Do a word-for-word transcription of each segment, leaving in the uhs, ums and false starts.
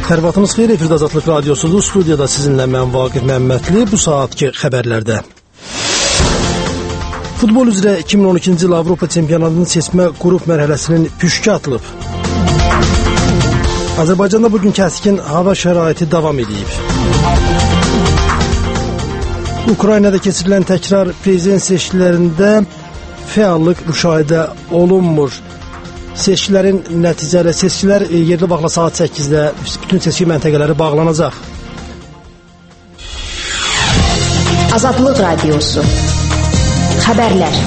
Xərvatınız xeyir, efirdə Azadlıq Radiosudur. Studiyada sizinlə mən Vaqif Məmmədli. Bu saatki xəbərlərdə. Futbol üzrə iki min on ikinci il Avropa çempionatının seçmə qrup mərhələsinin püşkü atılıb. Azərbaycanda bugün kəskin hava şəraiti davam edib. Ukraynada keçirilən təkrar prezident seçkilərində fəallıq müşahidə olunmur. Seçkilərin nəticələri, seçkilər yerli vaxtla saat səkkizdə bütün seçki məntəqələri bağlanacaq. Azadlıq Radiosu Xəbərlər.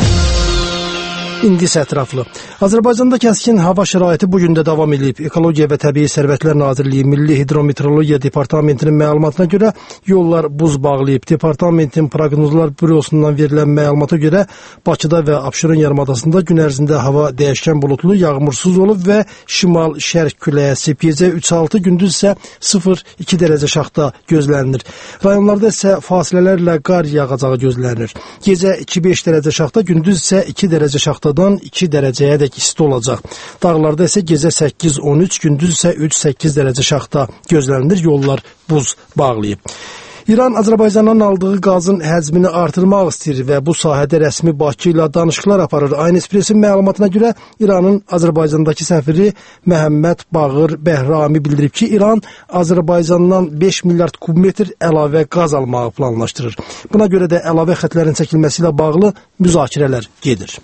İndi isə ətraflı. Azərbaycanda kəskin hava şəraiti bugün də davam edib. Ekologiya və Təbii Sərvətlər Nazirliyi Milli Hidrometeorologiya Departamentinin məlumatına görə yollar buz bağlayıb. Departamentin proqnozlar bürosundan verilən məlumata görə Bakıda və Abşeron yarımadasında gün ərzində hava dəyişkən buludlu, yağmursuz olub və şimal-şərq küləyi əsib. Gecə üç altı, gündüz isə sıfır iki dərəcə şaxta gözlənilir. Rayonlarda isə fasilələrlə qar yağacağı gözlənilir. Gecə iki beş dərəcə şaxta, gündüz isə iki dərəcə şaxta iki dərəcəyədək isti olacaq. Dağlarda isə gecə səkkiz on üç, gündüz isə üç səkkiz dərəcə şaxta gözlənilir. Yollar buz bağlayıb. İran Azərbaycandan aldığı qazın həcmini artırmaq istəyir və bu sahədə rəsmi Bakı ilə danışıqlar aparır. Aynı Ekspresin məlumatına görə İranın Azərbaycandakı səfiri Məhəmməd Bağır Bəhrami bildirib ki, İran Azərbaycandan beş milyard kubmetr əlavə qaz almağı planlaşdırır. Buna görə də əlavə xətlərin çəkilməsi ilə bağlı müzakirələr gedir.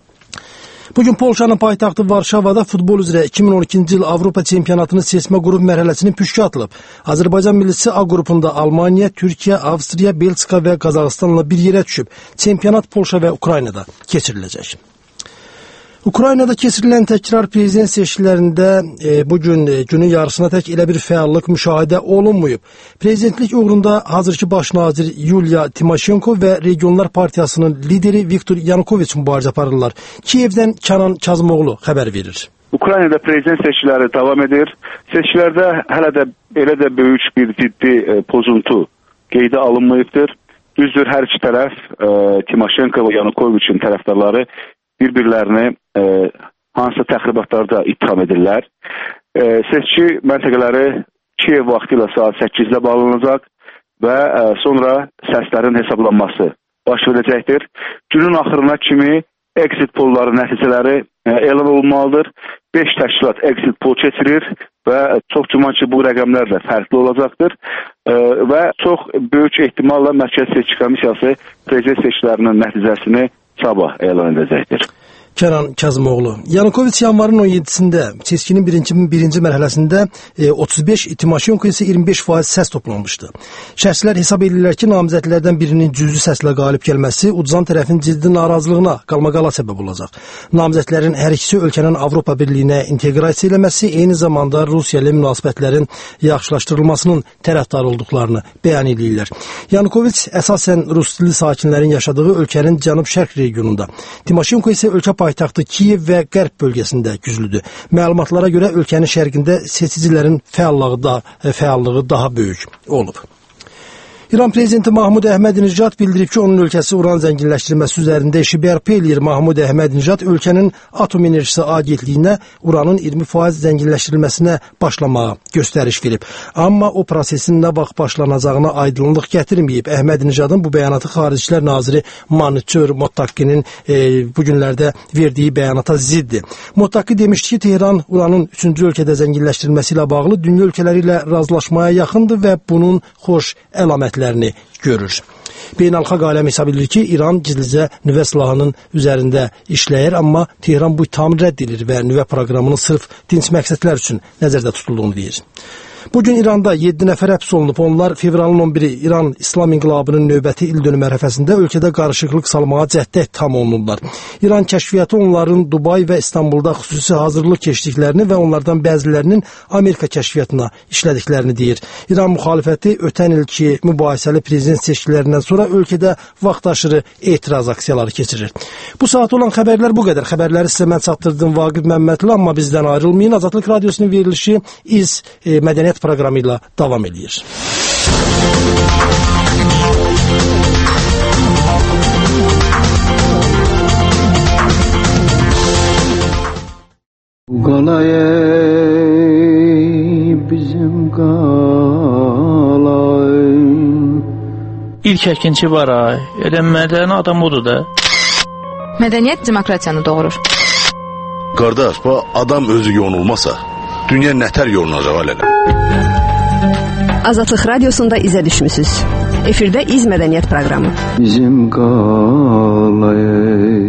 Bugün Polşanın paytaxtı Varşavada futbol üzrə iki min on ikinci il Avropa çempionatının seçmə qrup mərhələsinin püşkü atılıb. Azərbaycan millisi A qrupunda Almaniya, Türkiyə, Avstriya, Belçika və Qazaxıstanla bir yerə düşüb. Çempionat Polşa və Ukraynada keçiriləcək. Ukraynada keçirilən təkrar prezident seçkilərində e, bugün e, günün yarısına tək elə bir fəallıq müşahidə olunmayıb. Prezidentlik uğrunda hazırki baş nazir Yuliya Timoşenko və Regionlar Partiyasının lideri Viktor Yanukoviç mübarizə aparırlar. Kiyevdən Kənan Kazımoğlu xəbər verir. Ukraynada prezident seçkiləri davam edir. Seçkilərdə hələ də belə də böyük bir ciddi e, pozuntu qeydə alınmayıbdır. Düzdür, hər iki tərəf e, Timoşenko və Yanukoviçin tərəfdarları bir-birlərini e, hansısa təxribatlarda ittiham edirlər. E, seçki məntəqələri Kiyev vaxtı ilə saat səkkizdə bağlanacaq və e, sonra səslərin hesablanması baş verəcəkdir. Günün axırına kimi exit polların nəticələri e, elan olunmalıdır. beş təşkilat exit poll keçirir və çox güman ki, bu rəqəmlər də fərqli olacaqdır e, və çox böyük ehtimalla Mərkəzi Seçki Komissiyası prezident seçkilərinin nəticəsini sabah elan edəcəkdir. Kənan Kazımoğlu. Yanukoviç yanvarın on yeddisində seçkinin birinci, birinci mərhələsində e, otuz beş, Timoşenko isə iyirmi beş faiz səs toplamışdı. Şəxslər hesab edirlər ki, namizədlərdən birinin cüzi səslə qalib gəlməsi uduzan tərəfin ciddi narazılığına, qalmaqala səbəb olacaq. Namizədlərin hər ikisi ölkənin Avropa Birliyinə inteqrasiya eləməsi, eyni zamanda Rusiya ilə münasibətlərin yaxşılaşdırılmasının tərəfdarı olduqlarını bəyan edirlər. Yanukoviç əsasən rus dilli sakinlərin yaşadığı ölkənin cənub-şərq regionunda. Timoşenko isə ölkə paytaxtı Kiyev və Qərb bölgəsində güclüdür. Məlumatlara görə ölkənin şərqində seçicilərin fəallığı, da, fəallığı daha böyük olub. İran prezidenti Mahmud Əhmədinəcad bildirib ki, onun ölkəsi uran zənginləşdirilməsi üzərində işi bərpa eləyir. Mahmud Əhmədinəcad ölkənin Atom Enerjisi Agentliyinə uranın iyirmi faiz zənginləşdirilməsinə başlamağa göstəriş verib. Amma o prosesin nə vaxt başlanacağına aydınlıq gətirməyib. Əhmədinəcadın bu bəyanatı Xaricilər Naziri Manitör Mottakkinin e, bu günlərdə verdiyi bəyanata ziddir. Mottaki demişdi ki, Tehran uranın üçüncü ölkədə zənginləşdirilməsi ilə bağlı dünya ölkələri ilə razılaşmaya yaxındır və bunun xoş əlamətlərini görür. Beynəlxalq aləm hesab edir ki, İran gizlicə nüvə silahının üzərində işləyir, amma Tehran bu ittihamı rədd edir və nüvə proqramının sırf dinc məqsədlər üçün nəzərdə tutulduğunu deyir. Bugün İranda yeddi nəfər həbs olunub. Onlar fevralın on biri İran İslam İnqilabının növbəti il dönümü ərəfəsində ölkədə qarışıqlıq salmağa cəhddə ittiham olunurlar. İran kəşfiyyatı onların Dubay və İstanbulda xüsusi hazırlıq keçdiklərini və onlardan bəzilərinin Amerika kəşfiyyatına işlədiklərini deyir. İran müxalifəti ötən ilki mübahisəli prezident seçkilərindən sonra ölkədə vaxtaşırı etiraz aksiyaları keçirir. Bu saat olan xəbərlər bu qədər. Xəbərləri sizə mən çatdırdım Vaqif Məmmədli, amma bizdən ayrılmayın. Azadlıq Radiosunun verilişi İz e, Mədəniyyət proqramı ilə davam edir. Qalay bizim İlk əkinçi var ay, elə mədəni adam odur da. Mədəniyyət demokratiyanı doğurur. Qardaş, bu adam özü yonulmasa, dünya nətər yolunacaq alələ? Azadlıq Radiosunda izə düşmüsüz. Efirdə İz Mədəniyyət proqramı. Bizim qalayı.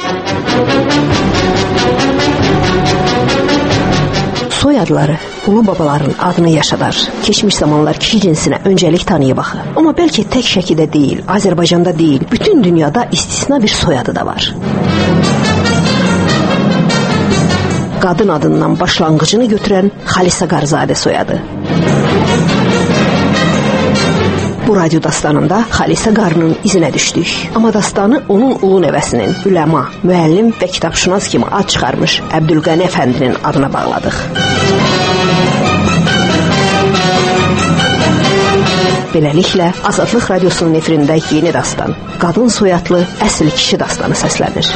Soy adları ulu babaların adını yaşadar. Keçmiş zamanlar kişi cinsinə öncəlik tanıyıb axı. Amma bəlkə tək Şəkidə deyil, Azərbaycanda deyil, bütün dünyada istisna bir soyadı da var. Qadın adından başlanğıcını götürən Xalisə Qarzadə soyadı. Bu radyo dastanında Xalisə Qarının izinə düşdük. Amma dastanı onun ulu nəvəsinin, üləma, müəllim və kitabşünas kimi ad çıxarmış Əbdülqəni Əfəndinin adına bağladıq. Beləliklə, Azadlıq Radiosunun efirində yeni dastan, qadın soyadlı əsl kişi dastanı səslənir.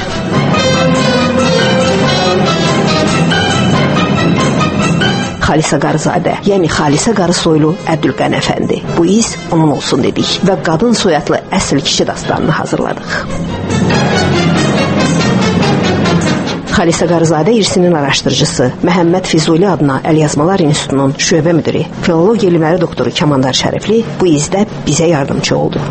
Xalisə Qarzadə, yəni Xalisə Qarı soylu Əbdülqəni Əfəndi. Bu iz onun olsun dedik və qadın soyadlı əsl kişi dastanını hazırladıq. Xalisə Qarzadə irsinin araşdırıcısı, Məhəmməd Füzuli adına Əlyazmalar İnstitutunun şöbə müdiri, filologiya elmləri doktoru Kəmandar Şərifli bu izdə bizə yardımcı oldu.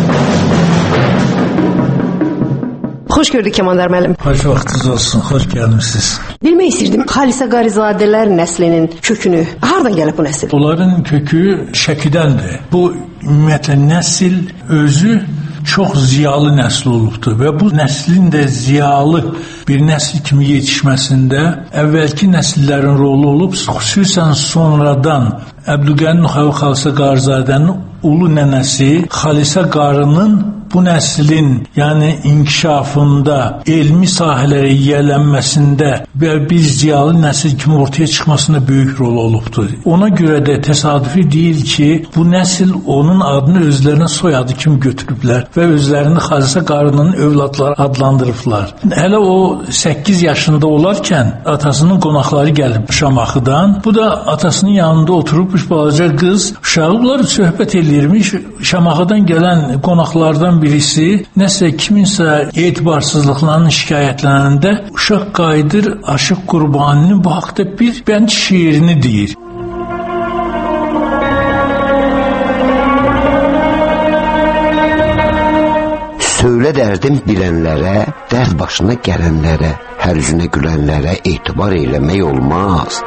Xoş gördük Kəmandar müəllim. Xoş vaxtınız olsun, xoş gəlmisiniz. Bilmək istirdim, Xalisə Qarizadələr nəslinin kökünü, hardan gəlib bu nəsil? Onların kökü Şəkidəndir. Bu ümumiyyətlə nəsil özü çox ziyalı nəsil olubdur və bu nəslin də ziyalı bir nəsil kimi yetişməsində əvvəlki nəsillərin rolu olub, xüsusən sonradan Əbdülqəni Xalisə Qarizadənin ulu nənəsi Xalisə Qarının bu nəslin, yəni inkişafında, elmi sahələrə yiyələnməsində və bir ziyalı nəsil kimi ortaya çıxmasında böyük rol olubdur. Ona görə də təsadüfi deyil ki, bu nəsil onun adını özlərinə soyadı kimi götürüblər və özlərini Xalisə Qarının övladları adlandırıblar. Hələ o səkkiz yaşında olarkən atasının qonaqları gəlib Şamaxıdan. Bu da atasının yanında oturubmuş balaca qız. Uşaqlar söhbət eləyirmiş. Şamaxıdan gələn qonaqlardan birisi nəsə kiminsə etibarsızlıqlarının şikayətlənəndə uşaq qayıdır Aşıq Qurbaninin bu haqda bir bənd şeirini deyir. Söylə dərdim bilənlərə, dərd başına gələnlərə, hər üzünə gülənlərə etibar eləmək olmaz.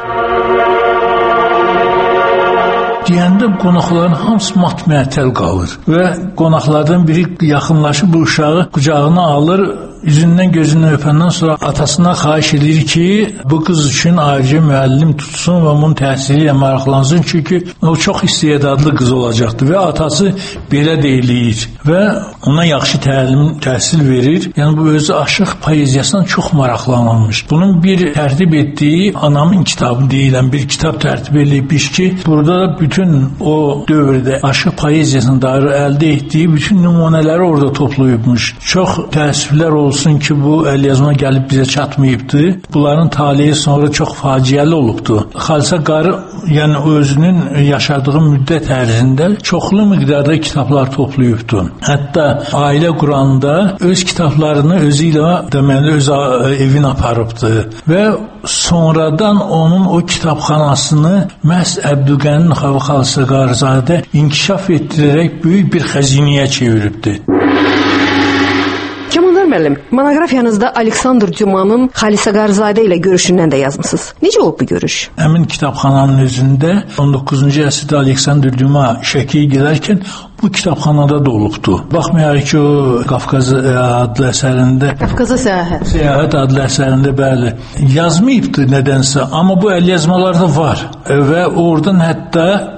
Deyəndə qonaqların hamısı mat-məətəl qalır və qonaqlardan biri yaxınlaşıb bu uşağı qucağına alır, üzündən gözündən öpəndən sonra atasına xahiş edir ki, bu qız üçün ayrıca müəllim tutsun və onun təhsili ilə maraqlansın, çünki o çox istedadlı qız olacaqdır və atası belə deyiləyir və ona yaxşı təlim, təhsil verir. Yəni bu özü aşıq poeziyasından çox maraqlanılmış. Bunun bir tərtib etdiyi Anamın kitabı deyilən bir kitab tərtib edilmiş ki, burada da bütün o dövrdə aşıq poeziyasına dair əldə etdiyi bütün nümunələri orada toplayıbmış. Çox təəssüflər olsun ki, bu əlyazma gəlib bizə çatmayıbdır. Bunların taleyi sonra çox faciəli olubdur. Xalisə Qarı, yəni özünün yaşadığı müddət ərzində çoxlu miqdarda kitablar toplayıbdır. Hətta ailə quranda öz kitablarını özü ilə deməli öz evinə aparıbdır və sonradan onun o kitabxanasını məhz Əbdülqəni Xalisə Qarizadə inkişaf etdirərək böyük bir xəzinəyə çeviribdir. Kəmandar müəllim, monoqrafiyanızda Aleksandr Dümanın Xalisə Qarizadə ilə görüşündən də yazmısınız. Necə olub bu görüş? Həmin kitabxananın özündə on doqquzuncu əsrdə Aleksandr Düma Şəkiyə gedərkən bu kitabxanada da olubdu. Baxmayaraq ki, o Qafqaz adlı əsərində Qafqaza səyahət. Səyahət adlı əsərində bəli yazmayıbdı nədənsə, amma bu əlyazmalarda var və oradan hətta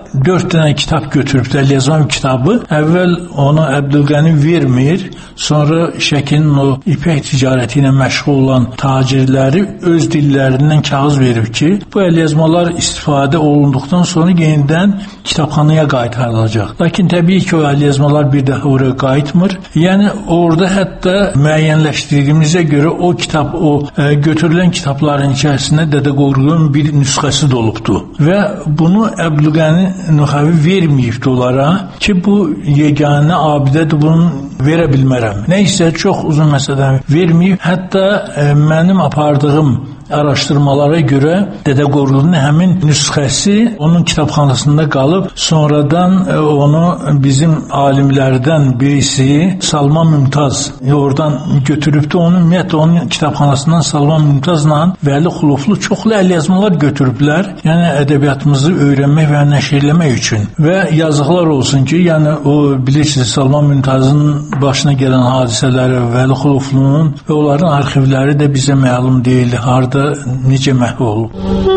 dörd dənə kitab götürübdü, əlyazma kitabı. Əvvəl onu Əbdülqəni vermir, sonra Şəkinin o ipək ticarəti ilə məşğul olan tacirləri öz dillərindən kağız verib ki, bu əlyazmalar istifadə olunduqdan sonra yenidən kitabxanaya qaytarılacaq. Lakin təbii ki, o əlyazmalar bir daha oraya qayıtmır. Yəni orada hətta müəyyənləşdirdiyimizə görə o kitab, o ə, götürülən kitabların içərisində Dədə Qorqudun bir nüsxəsi də olubdu. Və bunu Əbdülqəni Nuxavi verməyibdi onlara ki, bu yeganə abidədir, bunu verə bilmərəm. Nəysə, çox uzun məsələdən verməyib. Hətta ə, mənim apardığım araşdırmalara görə Dədə Qorqudun həmin nüsxəsi onun kitabxanasında qalıb, sonradan onu bizim alimlərdən birisi Salman Mümtaz oradan götürübdü. Onun ümumiyyətlə onun kitabxanasından Salman Mümtazla Vəli Xuluflu çoxlu əlyazmalar götürüblər. Yəni ədəbiyyatımızı öyrənmək və nəşr etmək üçün. Və yazıqlar olsun ki, yəni o bilirsiniz Salman Mümtazın başına gələn hadisələri, Vəli Xuluflunun və onların arxivləri də bizə məlum deyil. Harda necə məhv olub.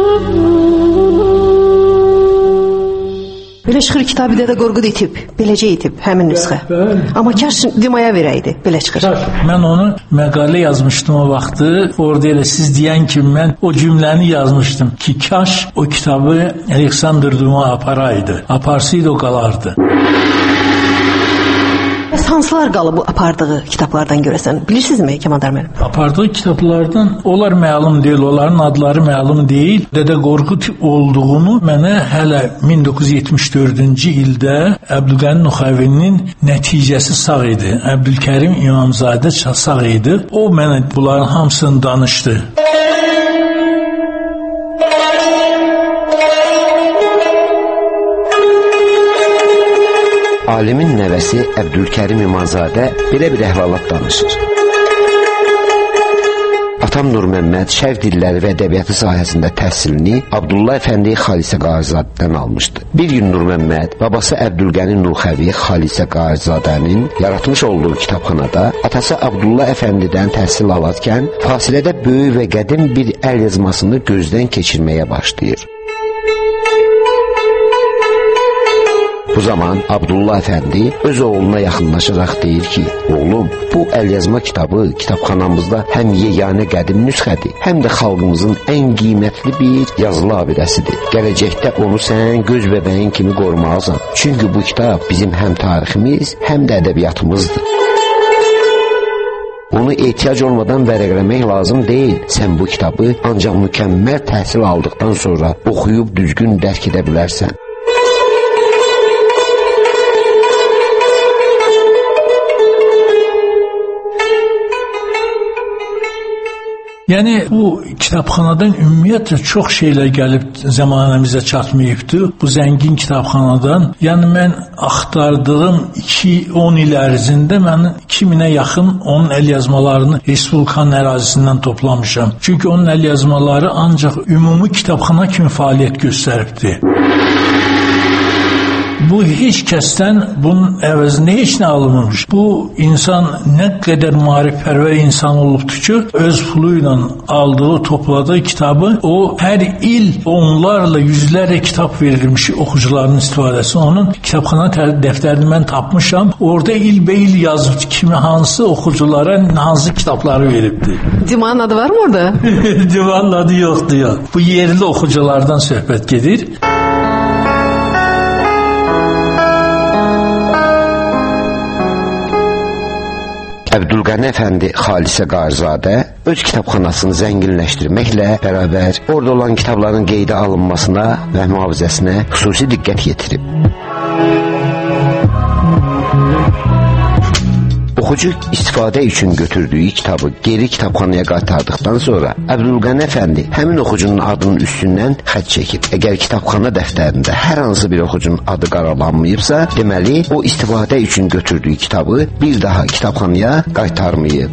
Belə çıxır kitabı Dədə Qorqud itib, beləcə itib, həmin nüsxə. Amma kaş Dimaya verəydi, belə çıxır. Kaş. Mən onu məqalə yazmışdım o vaxtı, orada elə siz deyən kimi mən o cümləni yazmışdım ki, kaş o kitabı Aleksandr Duma aparaydı, aparsaydı o qalardı. Hansılar qalıb bu apardığı kitablardan görəsən? Bilirsinizmi Kəmandar müəllim? Apardığı kitablardan onlar məlum deyil, onların adları məlum deyil. Dədə Qorqud olduğunu mənə hələ min doqquz yüz yetmiş dördüncü ildə Əbdülqəni Nuxavinin nəticəsi sağ idi. Əbdülkərim İmamzadə sağ idi. O mənə bunların hamısını danışdı. Alimin nəvəsi Əbdülkərim İmamzadə belə bir əhvalat danışır. Atam Nur Məmməd şərq dilləri və ədəbiyyatı sahəsində təhsilini Abdullah Əfəndi Xalisə Qarizadədən almışdı. Bir gün Nur Məmməd babası Əbdülqəni Nuxavi Xalisə Qarizadənin yaratmış olduğu kitabxanada atası Abdullah Əfəndidən təhsil alarkən fasilədə böyük və qədim bir əl yazmasını gözdən keçirməyə başlayır. Bu zaman Abdullah Əfəndi öz oğluna yaxınlaşaraq deyir ki, oğlum, bu əlyazma kitabı kitabxanamızda həm yeganə qədim nüsxədir, həm də xalqımızın ən qiymətli bir yazılı abidəsidir. Gələcəkdə onu sən göz bəbəyin kimi qorumalısan. Çünki bu kitab bizim həm tariximiz, həm də ədəbiyyatımızdır. Onu ehtiyac olmadan vərəqləmək lazım deyil. Sən bu kitabı ancaq mükəmməl təhsil aldıqdan sonra oxuyub düzgün dərk edə bilərsən. Yəni bu kitabxanadan ümumiyyətlə çox şeylər gəlib zəmanəmizə çatmayıbdı. Bu zəngin kitabxanadan, yəni mən axtardığım iki on il ərzində mən iki minə yaxın onun əlyazmalarını Respublikanın ərazisindən toplamışam. Çünki onun əlyazmaları ancaq ümumi kitabxana kimi fəaliyyət göstəribdi. Bu heç kəsdən bunun əvəzində heç nə alınmamış. Bu insan nə qədər maarifpərvər insan olubdur ki, öz pulu ilə aldığı, topladığı kitabı o hər il onlarla, yüzlərlə kitab verilmiş oxucuların istifadəsi. Onun kitabxana dəftərini mən tapmışam. Orada ilbəil yazıb kimi hansı oxuculara hansı kitabları veribdi. Dimanın adı var mı orada? Dimanın adı yoxdur ya. Bu yerli oxuculardan söhbət gedir. Əbdülqəni Əfəndi Xalisə Qarizadə öz kitabxanasını zənginləşdirməklə bərabər orada olan kitabların qeydə alınmasına və mühafizəsinə xüsusi diqqət yetirib. Oxucu istifadə üçün götürdüyü kitabı geri kitabxanaya qaytardıqdan sonra Əbdülqəni Əfəndi həmin oxucunun adının üstündən xətt çəkib. Əgər kitabxana dəftərində hər hansı bir oxucunun adı qaralanmayıbsa, deməli o istifadə üçün götürdüyü kitabı bir daha kitabxanaya qaytarmayıb.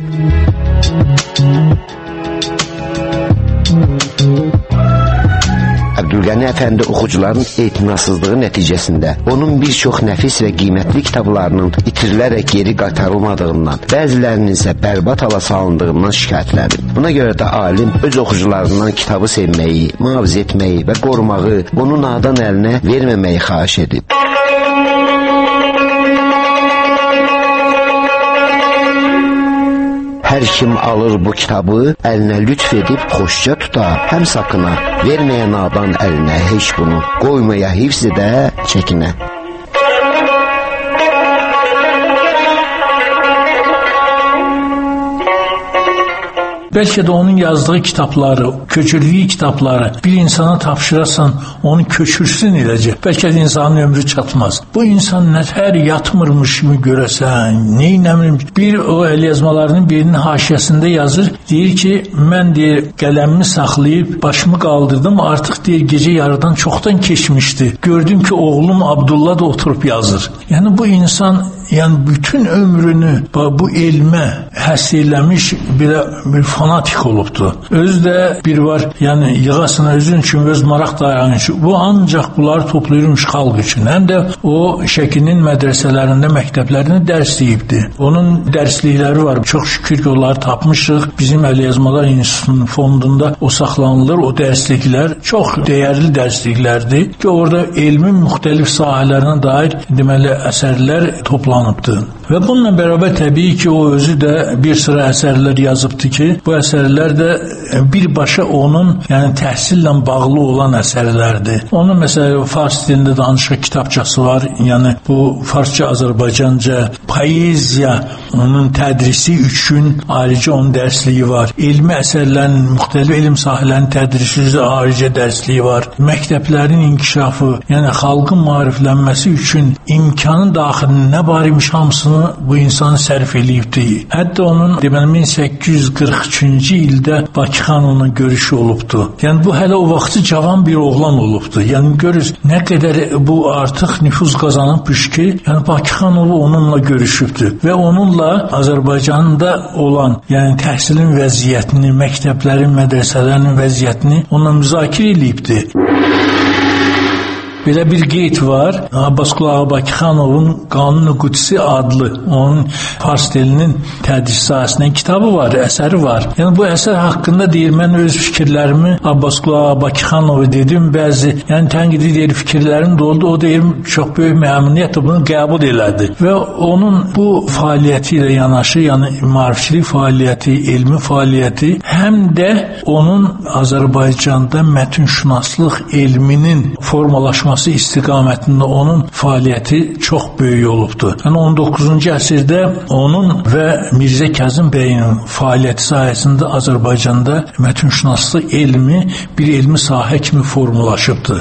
Abdülqəni Əfəndi oxucuların etinasızlığı nəticəsində onun bir çox nəfis və qiymətli kitablarının itirilərək geri qaytarılmadığından, bəzilərinin isə bərbad hala salındığından şikayətlədi. Buna görə də alim öz oxucularından kitabı sevməyi, mühafizə etməyi və qorumağı, onu nadan əlinə verməməyi xahiş edib. Hər kim alır bu kitabı, əlinə lütf edib xoşca tuta, həm sakına, verməyə nadan əlinə heç bunu, qoymaya hifz edə, çəkinə. Bəlkə də onun yazdığı kitabları, köçürdüyü kitabları bir insana tapşırasan, onu köçürsün eləcək. Bəlkə də insanın ömrü çatmaz. Bu insan nətər yatmırmış kimi görəsən, neynəmir. Bir o əl yazmalarının birinin haşiyəsində yazır, deyir ki, mən deyir, qələmimi saxlayıb, başımı qaldırdım, artıq deyir, gecə yarıdan çoxdan keçmişdi. Gördüm ki, oğlum Abdullah da oturub yazır. Yəni bu insan, yəni bütün ömrünü bu elmə həsr eləmiş belə bir fanatik olubdu. Özü də bir var, yəni yığasına özün üçün öz maraq dayanışı. Bu ancaq bunları toplayırmış xalq üçün. Həm də o Şəkinin mədrəsələrində, məktəblərində dərs deyibdi. Onun dərslikləri var. Çox şükür ki, onları tapmışıq. Bizim Əl Yazmalar İnstitutunun fondunda o saxlanılır. O dərsliklər çox dəyərli dərsliklərdir ki, orada elmin müxtəlif sahələrinə dair deməli əsərlər toplanıbdı. Və bununla bərabər təbii ki, o özü də bir sıra əsərlər yazıbdı ki, bu əsərlər də birbaşa onun, yəni təhsillə bağlı olan əsərlərdir. Onun məsələn fars dilində danışıq kitabçası var. Yəni bu farsça, Azərbaycanca poeziya onun tədrisi üçün ayrıca onun dərsliyi var. Elmi əsərlərin, müxtəlif elm sahələrinin tədrisi üzrə ayrıca dərsliyi var. Məktəblərin inkişafı, yəni xalqın maariflənməsi üçün imkanın daxilində nə var imiş hamısını bu insanı sərf eləyibdi. Hətta onun deməli min səkkiz yüz qırx üçüncü ildə Bakı xanımla görüşü olubdu. Yəni bu hələ o vaxtı cavan bir oğlan olubdu. Yəni görürüz nə qədər bu artıq nüfuz qazanıbmış ki, yəni Bakı xanımı onunla görüşübdü və onunla Azərbaycanda olan, yəni təhsilin vəziyyətini, məktəblərin, mədrəsələrin vəziyyətini onunla müzakirə eləyibdi. Belə bir qeyd var. Abbasqulu Ağa Bakıxanovun Qanun-u Qudsi adlı onun fars dilinin tədris sahəsindən kitabı var, əsəri var. Yəni bu əsər haqqında deyir, mən öz fikirlərimi Abbasqulu Ağa Bakıxanova dedim, bəzi yəni tənqidi deyir, fikirlərim də oldu. O deyir, çox böyük məmnuniyyətlə bunu qəbul elədi. Və onun bu fəaliyyəti ilə yanaşı, yəni maarifçilik fəaliyyəti, elmi fəaliyyəti, həm də onun Azərbaycanda mətnşünaslıq elminin formalaşması istiqamətində onun fəaliyyəti çox böyük olubdu. Yəni on doqquzuncu əsrdə onun və Mirzə Kazım bəyin fəaliyyəti sayəsində Azərbaycanda mətnşünaslıq elmi bir elmi sahə kimi formalaşıbdı.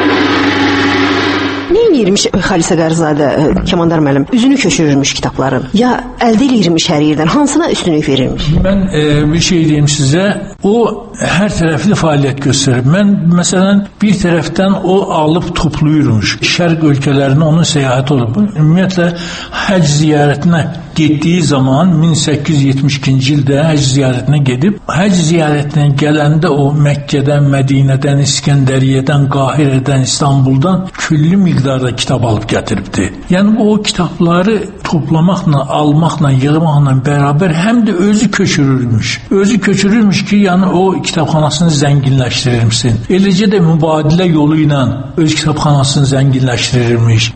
Neyirmiş Xalisə Qərizadə, Kəmandar müəllim, üzünü köçürürmüş kitabların, ya əldə eləyirmiş hər yerdən, hansına üstünlük verirmiş? Mən e, bir şey deyim sizə, o hər tərəfli fəaliyyət göstərir. Mən məsələn bir tərəfdən o alıb toplayırmış. Şərq ölkələrinə onun səyahəti olub. Ümumiyyətlə həcc ziyarətinə getdiyi zaman min səkkiz yüz yetmiş ikinci ildə həcc ziyarətinə gedib, həcc ziyarətinə gələndə o Məkkədən, Mədinədən, İskəndəriyyədən, Qahirədən, İstanbuldan külli miqdarda kitab alıb gətiribdi. Yəni o kitabları toplamaqla, almaqla, yığmaqla bərabər həm də özü köçürürmüş. Özü köçürürmüş ki, yəni o kitabxanasını zənginləşdirirmişsin. Eləcə də mübadilə yolu ilə öz kitabxanasını zənginləşdirirmiş.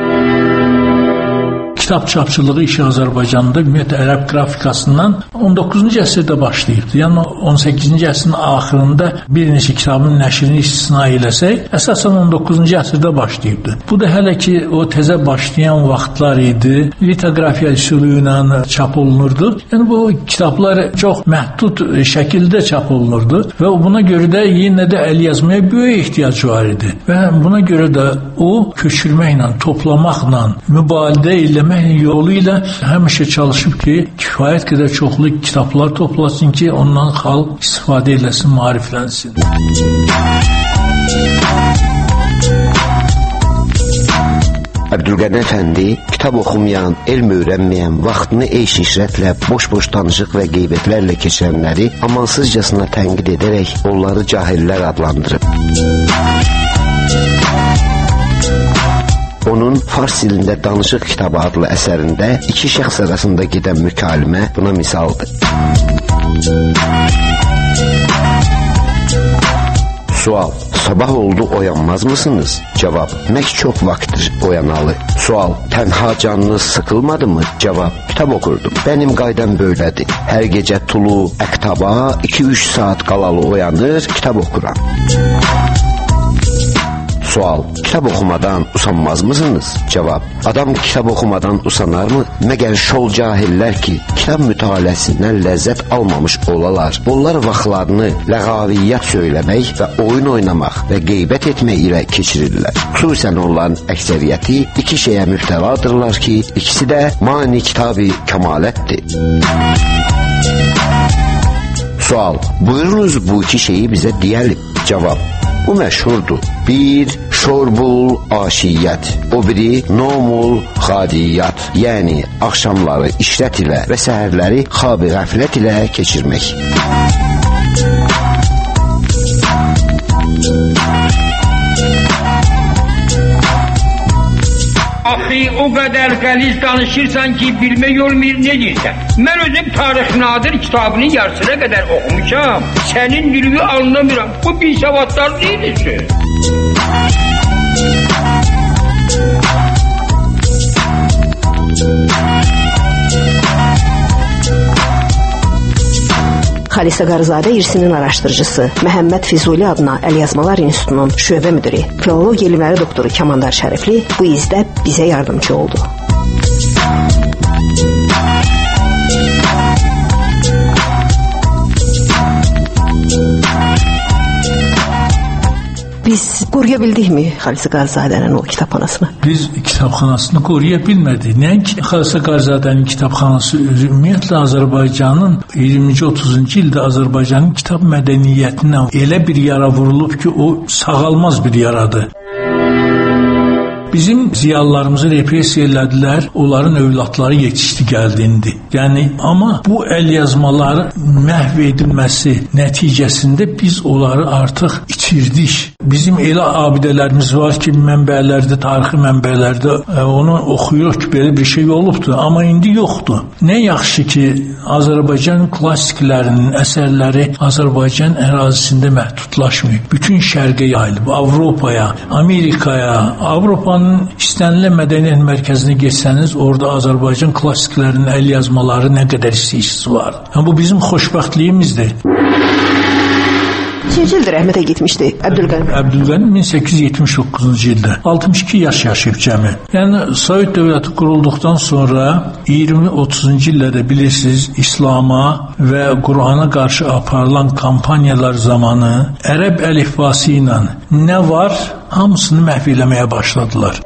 Kitab çapçılığı işi Azərbaycanda ümumiyyətlə ərəb qrafikasından on doqquzuncu əsrdə başlayıbdı. Yəni on səkkizinci əsrin axırında bir neçə kitabın nəşrini istisna eləsək, əsasən on doqquzuncu əsrdə başlayıbdı. Bu da hələ ki o təzə başlayan vaxtlar idi. Litografiya üsulu ilə çap olunurdu. Yəni bu kitablar çox məhdud şəkildə çap olunurdu və buna görə də yenə də əl yazmaya böyük ehtiyac var idi. Və buna görə də o köçürməklə, toplamaqla, mübadilə eləmək yolu ilə həmişə çalışıb ki, kifayət qədər çoxlu kitablar toplasın ki, ondan xalq istifadə eləsin, maariflənsin. Əbdülqəni Əfəndi kitab oxumayan, elm öyrənməyən, vaxtını eyş-işrətlə, boş-boş danışıq və qeybətlərlə keçirənləri amansızcasına tənqid edərək onları cahillər adlandırıb. Onun fars dilində Danışıq kitabı adlı əsərində iki şəxs arasında gedən mükalimə buna misaldır. Sual: sabah oldu oyanmaz mısınız? Cavab: mək çox vaxtdır oyanalı. Sual: tənha canınız sıkılmadı mı? Cavab: kitab okurdum. Benim qaydam böylədir. Hər gecə tulu əktaba iki üç saat qalalı oyanır, kitab okuram. Sual: kitap okumadan usanmaz mısınız? Cevap: adam kitap okumadan usanar mı? Məgər şol cahiller ki kitap mütaləsindən ləzzət almamış olalar. Onlar vaxtlarını ləğaviyyat söyləmək və oyun oynamaq və qeybət etmək ilə keçirirlər. Xüsusən onların əksəriyyəti iki şeyə mübtəladırlar ki, ikisi də mani kitab-ı kəmalətdir. Sual: buyurunuz bu iki şeyi bizə deyəlim. Cevap: bu məşhurdur. Bir, şorbul aşiyyət. O biri, nomul xadiyyət. Yəni, axşamları işrət ilə və səhərləri xab-ı qəflət ilə keçirmək. Axı, o qədər qəliz danışırsan ki, bilmək olmayır ne deyirsən. Mən özüm Tarix Nadir kitabının yarısına qədər oxumuşam. Sənin dilini anlamıram. Bu bir savadlar deyilsin. Xalisə Qarzadə irsinin araşdırıcısı, Məhəmməd Füzuli adına Əlyazmalar İnstitutunun şöbə müdiri, filologiya elmləri doktoru Kamandar Şərifli bu izdə bizə yardımcı oldu. Biz qoruya bildikmi Xalisə Qarzadənin o kitabxanasını? Biz kitabxanasını qoruya bilmədik. Nəinki Xalisə Qarzadənin kitabxanası ümumiyyətlə Azərbaycanın iyirminci otuzuncu ildə Azərbaycanın kitab mədəniyyətinə elə bir yara vurulub ki, o sağalmaz bir yaradır. Bizim ziyalılarımızı repressiya elədilər, onların övladları yetişdi gəldiyindi. Yəni, amma bu əl yazmaları məhv edilməsi nəticəsində biz onları artıq itirdik. Bizim elə abidələrimiz var ki, mənbələrdə, tarixi mənbələrdə onu oxuyuruq ki, belə bir şey olubdur, amma indi yoxdur. Nə yaxşı ki, Azərbaycan klassiklərinin əsərləri Azərbaycan ərazisində məhdudlaşmıyor. Bütün şərqə yayılıb, Avropaya, Amerikaya, Avropanın istənilən mədəniyyət mərkəzinə geçsəniz, orada Azərbaycan klassiklərinin əl yazmaları nə qədər istəyicisi var. Yəni, bu bizim xoşbəxtliyimizdir. Neçinci ildə rəhmətə getmişdi Əbdülqəni? Əbdülqəni min səkkiz yüz yetmiş doqquzuncu ildə. altmış iki yaş yaşayıb cəmi. Yəni, Sovet dövləti qurulduqdan sonra iyirmi otuzuncu illərdə bilirsiniz, İslama və Qur'ana qarşı aparılan kampaniyalar zamanı ərəb əlifbası ilə nə var, hamısını məhv eləməyə başladılar.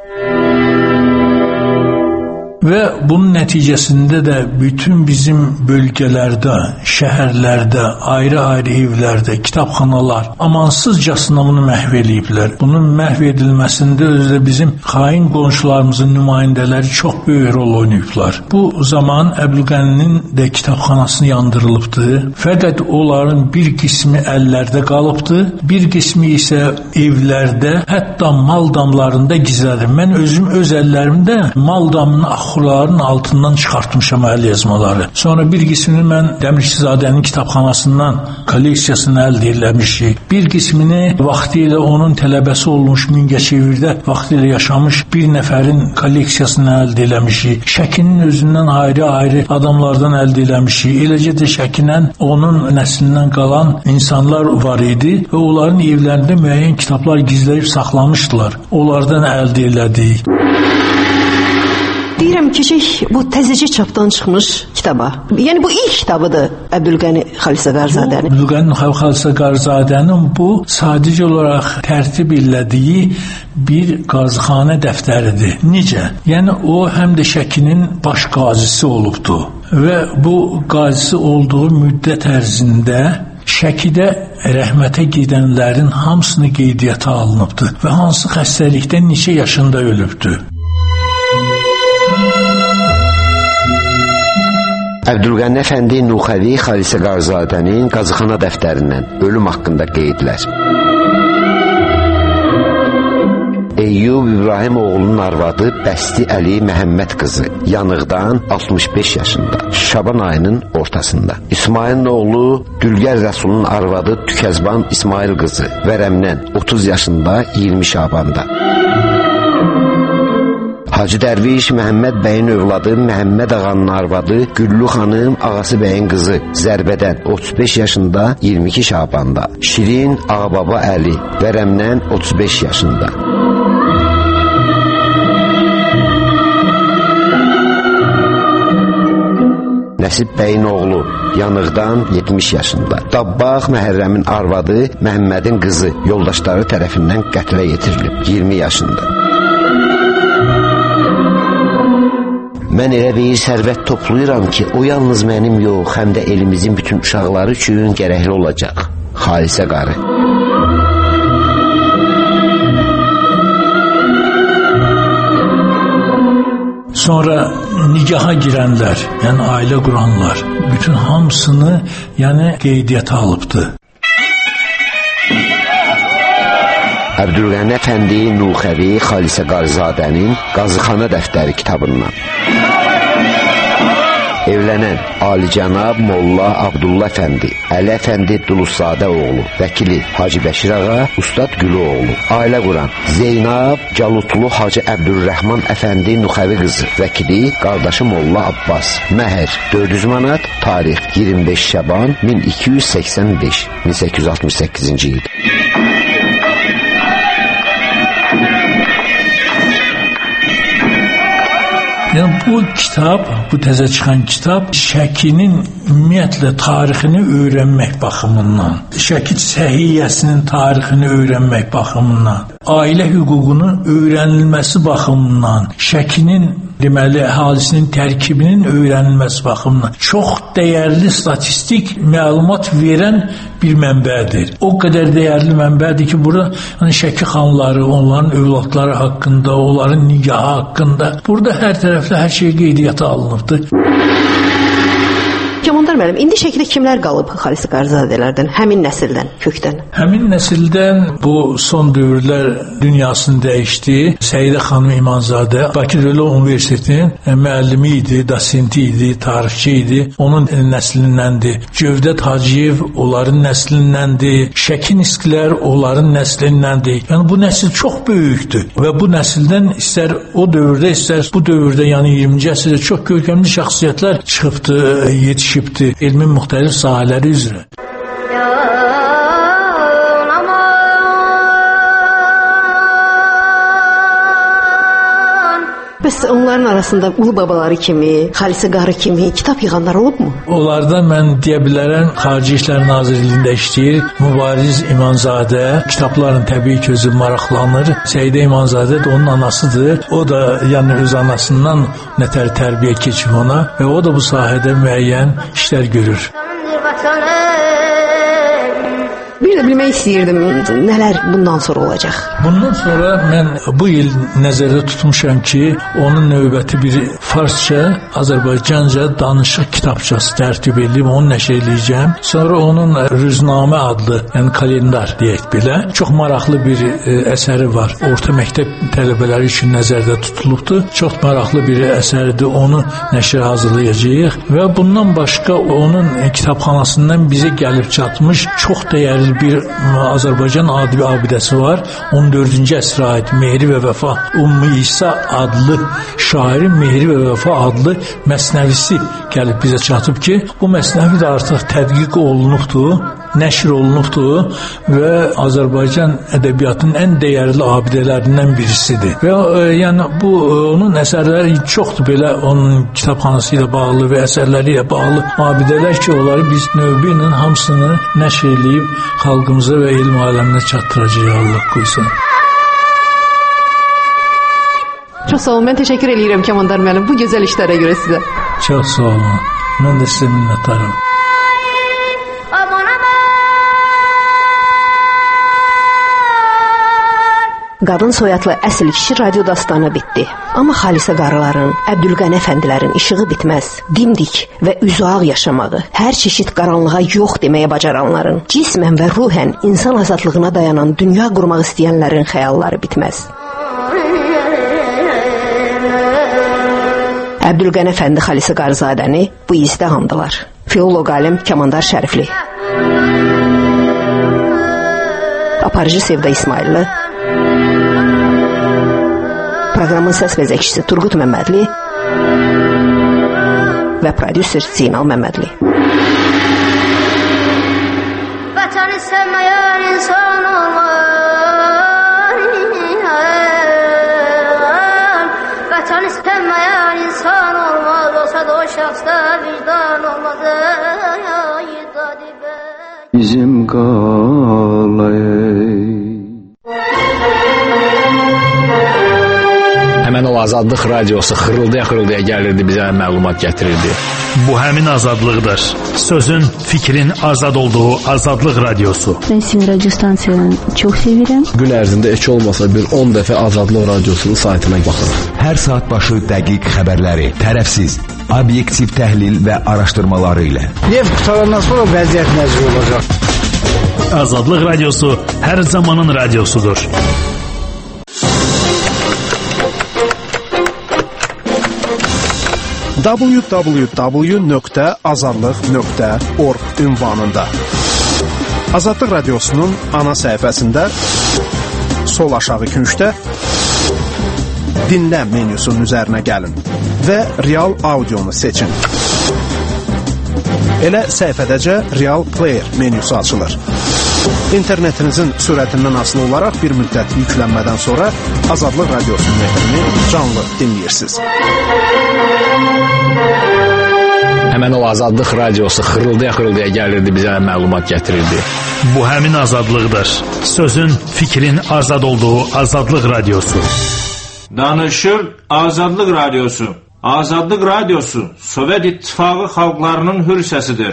Və bunun nəticəsində də bütün bizim bölgələrdə, şəhərlərdə, ayrı-ayrı evlərdə, kitabxanalar amansızcasına bunu məhv eləyiblər. Bunun məhv edilməsində özdə bizim xain qonşularımızın nümayəndələri çox böyük rol oynayıblar. Bu zaman Əbdülqəninin də kitabxanasını yandırılıbdı. Fəqət onların bir qismi əllərdə qalıbdı, bir qismi isə evlərdə, hətta mal damlarında gizlədir. Mən özüm öz əllərimdə mal damını axurların altından çıxartmışam əl yazmaları. Sonra bir qismini mən Dəmirçizadənin kitabxanasından kolleksiyasını əldə eləmişik. Bir qismini vaxtilə onun tələbəsi olmuş Mingəçevirdə vaxtilə yaşamış bir nəfərin kolleksiyasını əldə eləmişik. Şəkinin özündən ayrı-ayrı adamlardan əldə eləmişik. Eləcə də Şəkindən onun nəslindən qalan insanlar var idi və onların evlərində müəyyən kitablar gizləyib saxlamışdılar. Onlardan əldə elədik. Deyirəm, keçək bu təzəcə çapdan çıxmış kitaba. Yəni, bu ilk kitabıdır Əbdülqəni Xalisə Qarzadənin. Əbdülqəni Xalisə Qarzadənin bu sadəcə olaraq tərtib elədiyi bir qazıxanə dəftəridir. Necə? Yəni, o həm də Şəkinin baş qazisi olubdur. Və bu qazisi olduğu müddət ərzində Şəkidə rəhmətə gedənlərin hamısını qeydiyyata alınıbdır və hansı xəstəlikdən neçə yaşında ölübdür. Əbdülqəni Əfəndi Nuxəvi Xalisə Qarzadənin Qazıxana dəftərindən ölüm haqqında qeydlər. Eyyub İbrahim oğlunun arvadı Bəsti Əli Məhəmməd qızı yanıqdan altmış beş yaşında, Şaban ayının ortasında. İsmailin oğlu Dülgər Rəsulun arvadı Tükəzban İsmail qızı vərəmdən otuz yaşında, iyirmi Şabanda. Hacı Dərviş Məhəmməd bəyin övladı Məhəmməd ağanın arvadı Güllü xanım ağası bəyin qızı Zərbədən otuz beş yaşında, iyirmi iki Şabanda. Şirin Ağababa Əli vərəmdən otuz beş yaşında. Nəsib bəyin oğlu yanıqdan yetmiş yaşında. Dabbağ Məhərrəmin arvadı Məhəmmədin qızı yoldaşları tərəfindən qətlə yetirilib, iyirmi yaşında. Mən elə bir sərvət toplayıram ki, o yalnız mənim yox, həm də elimizin bütün uşaqları üçün gərəkli olacaq. Xalisə qarı. Sonra nigaha girənlər, yəni ailə quranlar, bütün hamısını yəni qeydiyyata alıbdı. Əbdülqəni Əfəndi Nuxəvi Xalisə Qarzadənin Qazıxana dəftəri kitabından. Evlənən Alicənab Molla Abdullah Əfəndi, Əli Əfəndi Dulusadə oğlu, vəkili Hacı Bəşir ağa, Ustad Gülü oğlu. Ailə quran Zeynab Calutlu Hacı Əbdülrəhman Əfəndi Nuxəvi qızı, vəkili qardaşı Molla Abbas. Məhər dörd yüz manat, tarix iyirmi beş Şaban min iki yüz səksən beş, min səkkiz yüz altmış səkkizinci il. Yəni bu kitab, bu təzə çıxan kitab Şəkinin ümumiyyətlə tarixini öyrənmək baxımından, Şəki səhiyyəsinin tarixini öyrənmək baxımından, ailə hüququnun öyrənilməsi baxımından, Şəkinin deməli əhalisinin tərkibinin öyrənilməsi baxımından çox dəyərli statistik məlumat verən bir mənbədir. O qədər dəyərli mənbədir ki, burada yəni Şəki xanları, onların övladları haqqında, onların nigahı haqqında, burada hər tərəfdə hər şey qeydiyyata alınıbdır. Kəmandar müəllim, indi Şəkidə kimlər qalıb Xalisə Qarzadələrdən, həmin nəsildən, kökdən? Həmin nəsildən bu son dövrlər dünyasını dəyişdi. Səidə xanım İmanzadə Bakı Dövlət Universitetinin müəllimi idi, dosenti idi, tarixçi idi. Onun nəslindəndir. Cövdət Hacıyev onların nəslindəndir. Şəki Niskilər onların nəslindəndir. Yəni bu nəsil çox böyükdür və bu nəsildən istər o dövrdə, istər bu dövrdə, yəni iyirminci əsrdə çox görkəmli şəxsiyyətlər çıxıbdı, yetişibdi elmin müxtəlif sahələri üzrə. Bəs onların arasında ulu babaları kimi, Xalisə qarı kimi kitab yığanlar olubmu? Onlardan mən deyə bilərəm, Xarici İşlər Nazirliyində işləyir Mübariz İmanzadə, kitabların təbii ki özü maraqlanır. Səidə İmanzadə də onun anasıdır. O da yəni öz anasından nətər tərbiyə keçib ona və o da bu sahədə müəyyən işlər görür. Bir də bilmək istəyirdim, nələr bundan sonra olacaq? Bundan sonra mən bu il nəzərdə tutmuşam ki, onun növbəti bir farsça, Azərbaycanca danışıq kitabçası tərtib edib, onu nəşr edəcəm. Sonra onun Rüznamə adlı, yəni kalendar deyək belə, çox maraqlı bir e, əsəri var. Orta məktəb tələbələri üçün nəzərdə tutulubdur. Çox maraqlı bir əsərdir, onu nəşr hazırlayacağıq və bundan başqa onun kitabxanasından bizə gəlib çatmış çox dəyərli bir Azərbaycan ədəbi abidəsi var. on dördüncü əsrə aid Mehri və Vəfa Ümmü İsa adlı şairin Mehri və Vəfa adlı məsnəvisi gəlib bizə çatıb ki, bu məsnəvi də artıq tədqiq olunubdur, nəşr olunubdur və Azərbaycan ədəbiyyatının ən dəyərli abidələrindən birisidir. Və e, yəni bu e, onun əsərləri çoxdur belə, onun kitabxanası ilə bağlı və əsərləri ilə bağlı abidələr ki, onları biz növbə ilə hamısını nəşr edib xalqımıza və elm aləminə çatdıracağıq, Allah qoysun. Çox sağ olun, mən təşəkkür edirəm Kəmandar müəllim bu gözəl işlərə görə sizə. Çox sağ olun, mən də sizə minnətdaram. Qadın soyadlı əsl kişi radio dastanı bitdi. Amma Xalisə qarıların, Əbdülqəni əfəndilərin işığı bitməz. Dimdik və üzüağ yaşamağı, hər çeşid qaranlığa yox deməyə bacaranların, cismən və ruhən insan azadlığına dayanan dünya qurmaq istəyənlərin xəyalları bitməz. Əbdülqəni əfəndi Xalisə Qarzadəni bu izdə andılar. Filoloq alim Kamandar Şərifli, aparıcı Sevda İsmailli, proqramın səs vəzəkçisi Turqut Məmmədli və prodüser Zeynal Məmmədli. Vətəni sevməyən insan olmaz, vətəni sevməyən insan olmaz, olsa da o şəxsdə vicdan olmaz. Bizim qalay Həmən o Azadlıq radiosu xırıldaya-xırıldaya gəlirdi, bizə məlumat gətirirdi. Bu həmin azadlıqdır. Sözün, fikrin azad olduğu Azadlıq radiosu. Ben sizin radyo stansiyanı çok sevirəm. Gün ərzində heç olmasa bir on dəfə Azadlıq radiosunun saytına baxın. Hər saat başı dəqiq xəbərləri, tərəfsiz, obyektiv təhlil və araşdırmaları ilə. Neft qutarandan sonra vəziyyət necə olacaq? Azadlıq radiosu hər zamanın radiosudur. w w w nöqtə azadlıq nöqtə org ünvanında Azadlıq radiosunun ana səhifəsində sol aşağı küncdə dinlə menyusunun üzərinə gəlin və real audionu seçin. Elə səhifədəcə Real Player menyusu açılır. İnternetinizin sürətindən asılı olaraq bir müddət yüklənmədən sonra Azadlıq radiosunun efrini canlı dinləyirsiniz. Həmən o Azadlıq radiosu xırıldaya-xırıldaya gəlirdi, bizə məlumat gətirirdi. Bu həmin azadlıqdır. Sözün, fikrin azad olduğu Azadlıq radiosu. Danışır Azadlıq radiosu. Azadlıq radiosu Sovet İttifaqı xalqlarının hür səsidir.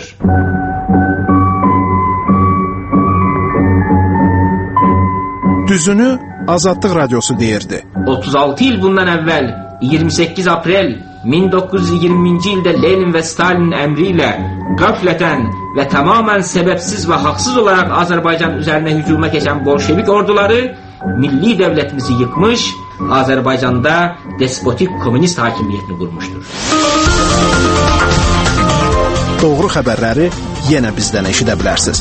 Düzünü Azadlıq radiosu deyirdi. otuz altı il bundan əvvəl iyirmi səkkiz aprel min doqquz yüz iyirminci ildə Lenin və Stalinin əmri ilə qəflətən və tamamən səbəbsiz və haqsız olaraq Azərbaycan üzərinə hücuma keçən bolşevik orduları milli dövlətimizi yıkmış, Azərbaycanda despotik komünist hakimiyyətini qurmuşdur. Doğru xəbərləri yenə bizdən eşidə bilərsiniz.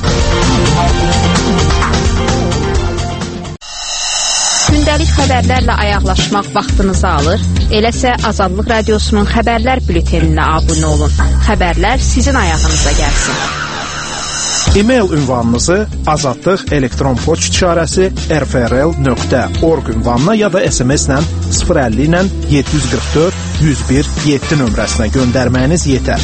Gündəlik xəbərlərlə ayaqlaşmaq vaxtınızı alır. Eləsə Azadlıq radiosunun xəbərlər bülteninə abunə olun. Xəbərlər sizin ayağınıza gəlsin. E-mail ünvanınızı azadlıq elektron poçt işarəsi r f r l nöqtə org ünvanına ya da S M S-lə sıfır əlli ilə yeddi yüz qırx dörd yüz bir yeddi nömrəsinə göndərməyiniz yetər.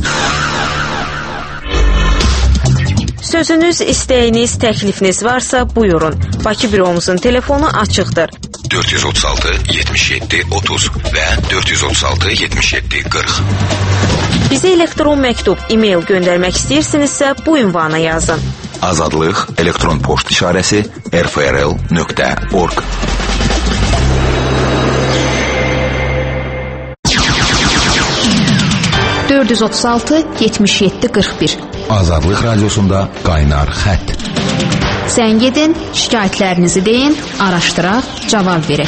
Sözünüz, istəyiniz, təklifiniz varsa buyurun. Bakı büromuzun telefonu açıqdır. dörd yüz otuz altı yetmiş yeddi otuz və dörd yüz otuz altı yetmiş yeddi qırx. Bizə elektron məktub, e-mail göndərmək istəyirsinizsə bu ünvana yazın. Azadlıq elektron poçt işarəsi r f r l nöqtə org. dörd yüz otuz altı yetmiş yeddi qırx bir. Azadlıq radiosunda qaynar xətt. Zəng edin, şikayətlərinizi deyin, araşdıraq, cavab verək.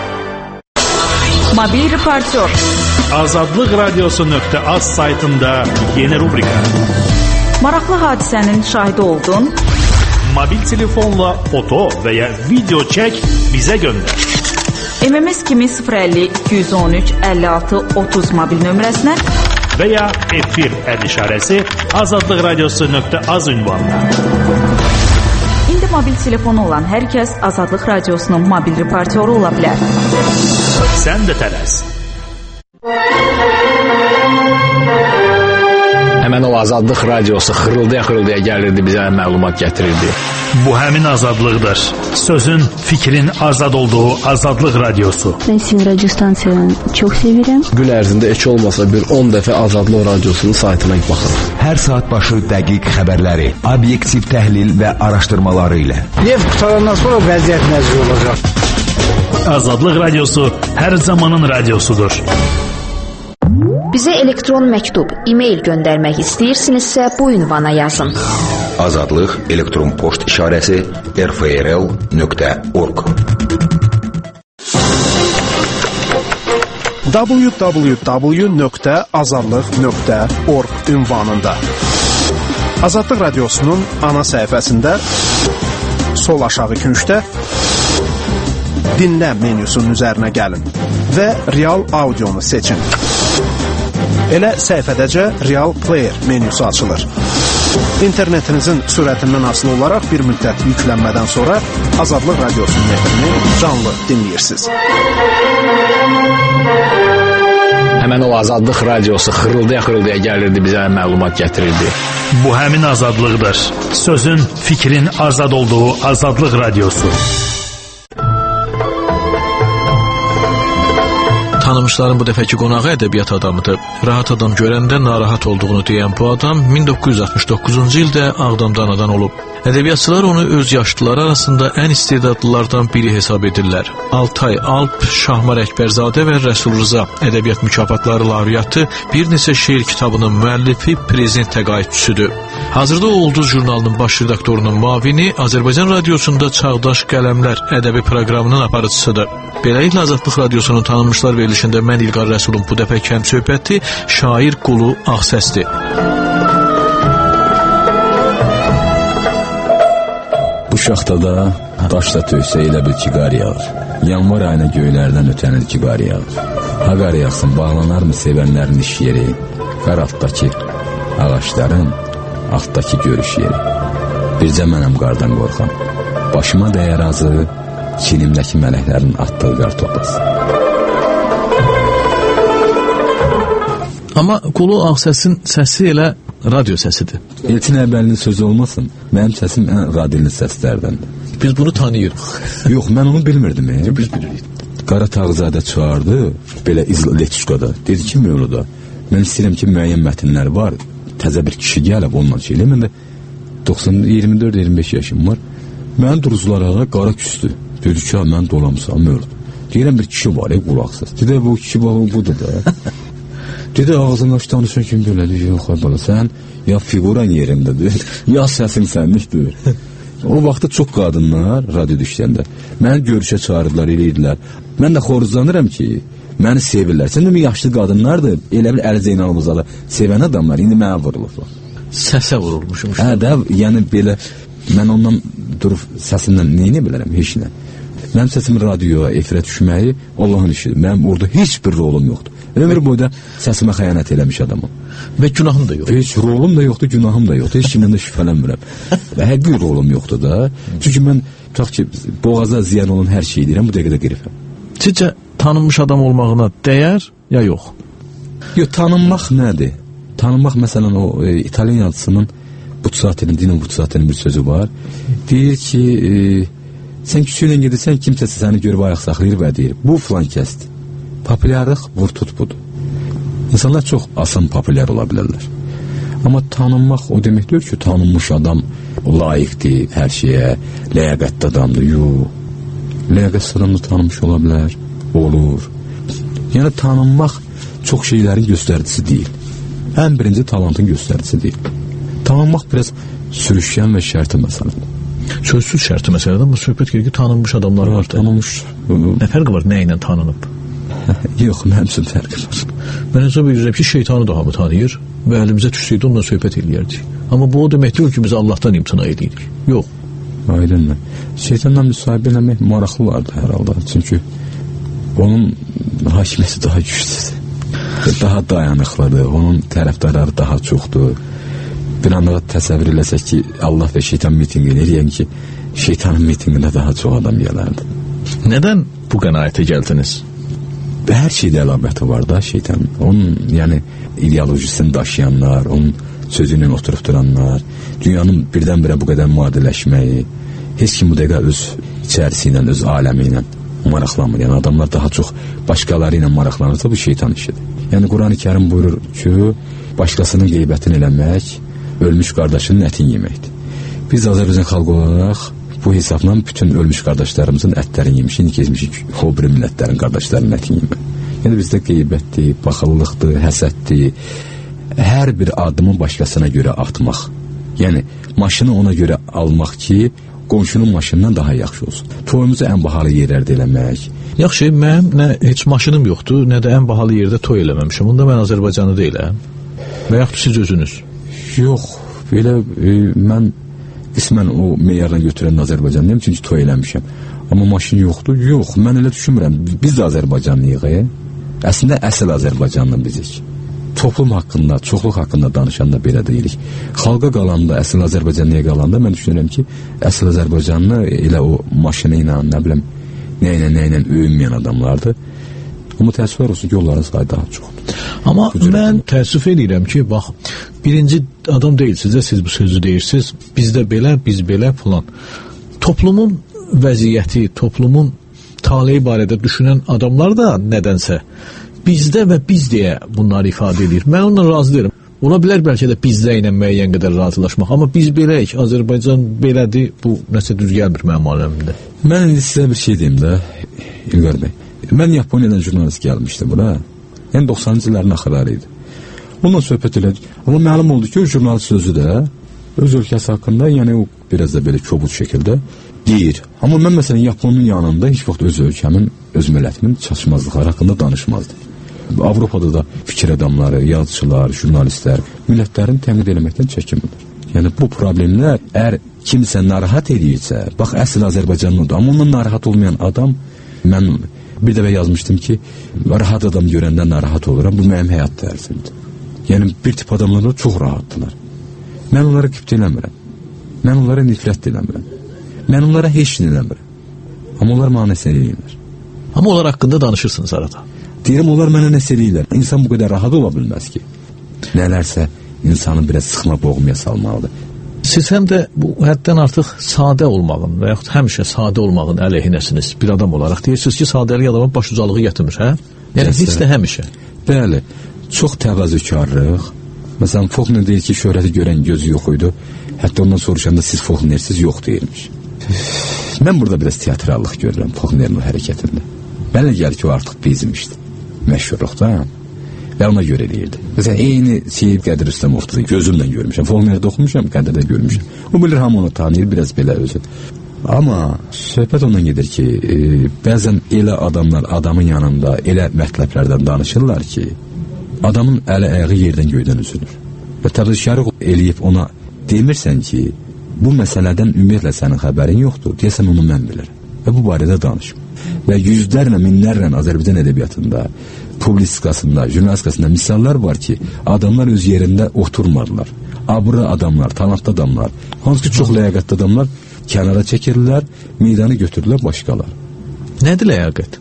Mobil reportyor. Azadlıq radiosu nöqtə az saytında yeni rubrika. Maraqlı hadisənin şahidi oldun. Mobil telefonla foto və ya video çək, bizə göndər. M M S kimi sıfır əlli iki yüz on üç əlli altı otuz mobil nömrəsinə və ya efir əd işarəsi azadlıq radiosu nöqtə az ünvanına. İndi mobil telefonu olan hər kəs Azadlıq radiosunun mobil reportyoru ola bilər. Sən də tələs. Həmən o Azadlıq radiosu xırıldaya-xırıldaya gəlirdi, bizə məlumat gətirirdi. Bu həmin azadlıqdır. Sözün, fikrin azad olduğu Azadlıq radiosu. Ben sizin radyo stansiyanı çok sevirəm. Gün ərzində heç olmasa bir on dəfə Azadlıq radiosunun saytına baxın. Hər saat başı dəqiq xəbərləri, obyektiv təhlil və araşdırmaları ilə. Neft qutarandan sonra vəziyyət necə olacaq? Azadlıq Radiosu hər zamanın radiosudur. Bizə elektron məktub, e-mail göndərmək istəyirsinizsə bu ünvana yazın. Azadlıq elektron poçt işarəsi r f r l nöqtə org w w w nöqtə azadlıq nöqtə org ünvanında. Azadlıq Radiosunun ana səhifəsində sol aşağı küncdə dinlə menyusunun üzərinə gəlin və real audionu seçin. Elə səhifədəcə Real Player menyusu açılır. İnternetinizin sürətindən asılı olaraq bir müddət yüklənmədən sonra Azadlıq Radiosunun nefrini canlı dinləyirsiniz. Həmən o Azadlıq Radiosu xırıldaya-xırıldaya gəlirdi, bizə məlumat gətirirdi. Bu həmin azadlıqdır. Sözün, fikrin azad olduğu Azadlıq Radiosu. Tanımışların bu dəfəki qonağı ədəbiyyat adamıdır. Rahat adam görəndə narahat olduğunu deyən bu adam min doqquz yüz altmış doqquzuncu ildə Ağdamda anadan olub. Ədəbiyyatçılar onu öz yaşlıları arasında ən istedadlılardan biri hesab edirlər. Altay Alp, Şahmar Əkbərzadə və Rəsul Rıza ədəbiyyat mükafatları laureatı, bir neçə şeir kitabının müəllifi, prezident təqaüdçüsüdür. Hazırda o Ulduz jurnalının baş redaktorunun müavini, Azərbaycan Radiosunda Çağdaş Qələmlər ədəbi proqramının aparıcısıdır. Beləliklə Azadlıq Radiosunun tanınmışlar verilişində mən İlqar Rəsulun bu dəfə kəm söhbəti şair Qulu Ağsəsdir. Bu şaxtada daşla töysə elə bil ki qar yağır. Yanvar ayına göylərdən ötənir ki qar yağır. Ha qar yağsın, bağlanar mı sevənlərin iş yeri? Qar altdakı ağaçların, altdakı görüş yeri. Bircə mənəm qardan qorxam. Başıma dəyər azı, kinimdəki mələklərin atdığı qar topası. Amma Qulu Ağsəsin səsi elə radio səsidir. Elçin Ərbəlinin sözü olmasın, mənim səsim ən radilli səslərdəndir. Biz bunu tanıyırıq. Yox, mən onu bilmirdim. E? Biz bilirik. Qara Tağızadə çağırdı, belə İzletçukada. Dedi ki, Mövluda, mən istəyirəm ki, müəyyən mətnlər var. Təzə bir kişi gəlib, onunla şeylə. Mən də doxsan iyirmi dörd iyirmi beş yaşım var. Mən duruzlara qara küstü. Dedi ki, mən dolamsam, Mövluda. Deyirəm, bir kişi var, ey qulaqsız. Dedi, bu kişi var, budur da. Dedi, ağzını aç danışan kim belədir? Yox, bala, sən ya figuran yerindədir, ya səsin sənlikdir. O vaxtda çox qadınlar radio düşəndə məni görüşə çağırdılar, eləyirdilər. Mən də xoruzlanıram ki, məni sevirlər. Sən də yaşlı qadınlardır, elə bir Əli Zeynalımızalı sevən adamlar, indi mənə vurulurlar. Səsə vurulmuşum. Hə də, yəni belə, mən ondan durub səsimlə neyini bilərəm, heç nə. Mənim səsim radioya, efirə düşməyi Allahın işidir. Mənim orada heç bir rolum yoxdur. Ömür boyda səsimə xəyanət eləmiş adamım. Və günahım da yoxdur. Heç rolum da yoxdur, günahım da yoxdur. Heç kimdən də şübhələnmirəm. Və hər bir rolum yoxdur da. Çünki mən tutaq ki, boğaza ziyan olan hər şey deyirəm, bu dəqiqədə qirifəm. Sizcə tanınmış adam olmağına dəyər ya yox? Yox, tanınmaq nədir? Tanınmaq məsələn o e, İtalyan yazısının Butsati'nin, Dino Butsati'nin bir sözü var. Deyir ki, e, sən küçüylə gedirsən, kimsəsi səni görüb ayaq saxlayır və deyir, bu filan kəsdir. Populyarlıq vur tut budur. İnsanlar çox asan populyar ola bilərlər. Amma tanınmaq o demək deyil ki, tanınmış adam layiqdir hər şeyə, ləyaqətli adamdır. Yox. Ləyaqətli adam da tanınmış ola bilər, olur. Yəni tanınmaq çox şeylərin göstəricisi deyil. Ən birinci talantın göstəricisi deyil. Tanınmaq biraz sürüşkən və şərti məsələdir. Sözsüz şərti məsələdir, amma söhbət gedir ki, tanınmış adamlar var. Tanınmış. Nə fərqi var, nə ilə tanınıb? Yox, mənim üçün fərqi var. Mən hesab edirəm ki, şeytanı da hamı tanıyır və əlimizə düşsəydi onunla söhbət eləyərdik. Amma bu o demək deyil ki, biz Allahdan imtina edirik. Yox. Aydındır. Şeytanla müsahibə eləmək maraqlılardır hər halda. Çünki onun hakimiyyəti daha güclüdür. Daha dayanıqlıdır. Onun tərəfdarları daha çoxdur. Bir anda təsəvvür eləsək ki, Allah və şeytan mitinq edir, yəni ki, şeytanın mitinqində daha çox adam gələrdi. Nədən bu qənaətə gəldiniz? Hər şeydə əlaməti var da şeytan. Onun yəni ideolojisini daşıyanlar, onun sözünlə oturub duranlar, dünyanın birdən-birə bu qədər müadiləşməyi, heç kim bu dəqiqə öz içərisi ilə, öz aləmi ilə maraqlanmır. Yəni adamlar daha çox başqaları ilə maraqlanırsa bu şeytan işidir. Yəni Quran-ı Kərim buyurur ki, başqasının qeybətini eləmək ölmüş qardaşının ətini yeməkdir. Biz Azərbaycan xalqı olaraq Bu hesabla bütün ölmüş qardaşlarımızın ətlərini yemişik, indi gezmişik o bir millətlərin qardaşlarının ətini yemək. Yəni bizdə qeybətdir, baxıllıqdır, həsəddir, hər bir addımı başqasına görə atmaq. Yəni maşını ona görə almaq ki, qonşunun maşından daha yaxşı olsun. Toyumuzu ən bahalı yerlərdə eləmək. Yaxşı, mənim nə heç maşınım yoxdur, nə də ən bahalı yerdə toy eləməmişəm. Onda mən Azərbaycanlı deyiləm. Və yaxud siz özünüz? Yox, belə e, mən qismən o meyardan götürən Azərbaycanlıyım, çünki toy eləmişəm. Amma maşın yoxdur. Yox, mən elə düşünmürəm. Biz də Azərbaycanlıyıq. E? Əslində əsl Azərbaycanlı bizik. Toplum haqqında, çoxluq haqqında danışanda belə deyirik. Xalqa qalanda, əsl Azərbaycanlıya qalanda mən düşünürəm ki, əsl Azərbaycanlı elə o maşını ilə, nə biləm, nə ilə, nə ilə öyünməyən adamlardır. Amma təəssüflər olsun ki, onların sayı daha çoxdur. Amma mən təəssüf edirəm ki, bax, birinci adam deyilsiniz də siz bu sözü deyirsiniz, bizdə belə, biz belə falan. Toplumun vəziyyəti, toplumun taleyi barədə düşünən adamlar da nədənsə bizdə və biz deyə bunları ifadə edir. Mən onunla razı deyirəm. Ola bilər bəlkə də bizdə ilə müəyyən qədər razılaşmaq, amma biz beləyik, Azərbaycan belədir, bu nəsə düz gəlmir mənim aləmimdə. Mən indi sizə bir şey deyim də, İlqar bəy. Mən Yaponiyadan jurnalist gəlmişdim bura. Yəni doxsanıncı illərin axırları idi. Ondan söhbət elədik. Amma məlum oldu ki, o jurnalist sözü də öz ölkəsi haqqında, yəni o biraz da belə kobud şəkildə deyir. Amma mən məsələn Yaponun yanında heç vaxt öz ölkəmin, öz millətimin çatışmazlıqları haqqında danışmazdım. Avropada da fikir adamları, yazıçılar, jurnalistlər millətlərin təmid eləməkdən çəkinmirlər. Yəni bu problemlər əgər kimsə narahat edirsə, bax əsl Azərbaycanlıdır, amma ondan narahat olmayan adam, mən bir dəfə yazmışdım ki, rahat adam görəndə narahat oluram, bu mənim həyat tərzimdir. Yəni bir tip adamlar çox rahatdılar. Mən onlara küpt eləmirəm. Mən onlara nifrət eləmirəm. Mən onlara heç nə eləmirəm. Amma onlar mənə nəsə eləyirlər. Amma onlar haqqında danışırsınız arada. Deyirəm, onlar mənə nəsə eləyirlər. İnsan bu qədər rahat ola bilməz ki. Nələrsə insanı biraz sıxma boğmaya salmalıdır. Siz həm də bu həddən artıq sadə olmağın və yaxud həmişə sadə olmağın əleyhinəsiniz bir adam olaraq. Deyirsiniz ki, sadəlik adamın baş ucalığı gətirmir, hə? Yəni heç də həmişə. Bəli, çox təvazökarlıq. Məsələn, Faulkner deyir ki, şöhrəti görən gözü yox idi. Hətta ondan soruşanda siz Faulknersiz yox deyirmiş. Mən burada biraz teatrallıq görürəm Faulknerin o hərəkətində. Mənə gəlir ki, o artıq bezmişdi. Məşhurluqda. Və ona görə deyirdi. Məsələn, eyni Seyid Qədir Rüstəmovdur, gözümlə görmüşəm. Faulknerdə oxumuşam, Qədirdə görmüşəm. O bilir, hamı onu tanıyır, biraz belə özü. Amma söhbət ondan gedir ki, e, bəzən elə adamlar adamın yanında elə mətləblərdən danışırlar ki, adamın əli ayağı yerdən göydən üzülür. Və təvazökarlıq eləyib ona demirsən ki, bu məsələdən ümumiyyətlə sənin xəbərin yoxdur, deyəsən onu mən bilirəm. Və bu barədə danışım. Və yüzlərlə, minlərlə Azərbaycan ədəbiyyatında, publistikasında, jurnalistikasında misallar var ki, adamlar öz yerində oturmadılar. Abırı adamlar, talantlı adamlar, hansı ki çox ləyaqətli adamlar kənara çəkirlər, meydanı götürürlər başqalar. Nədir ləyaqət?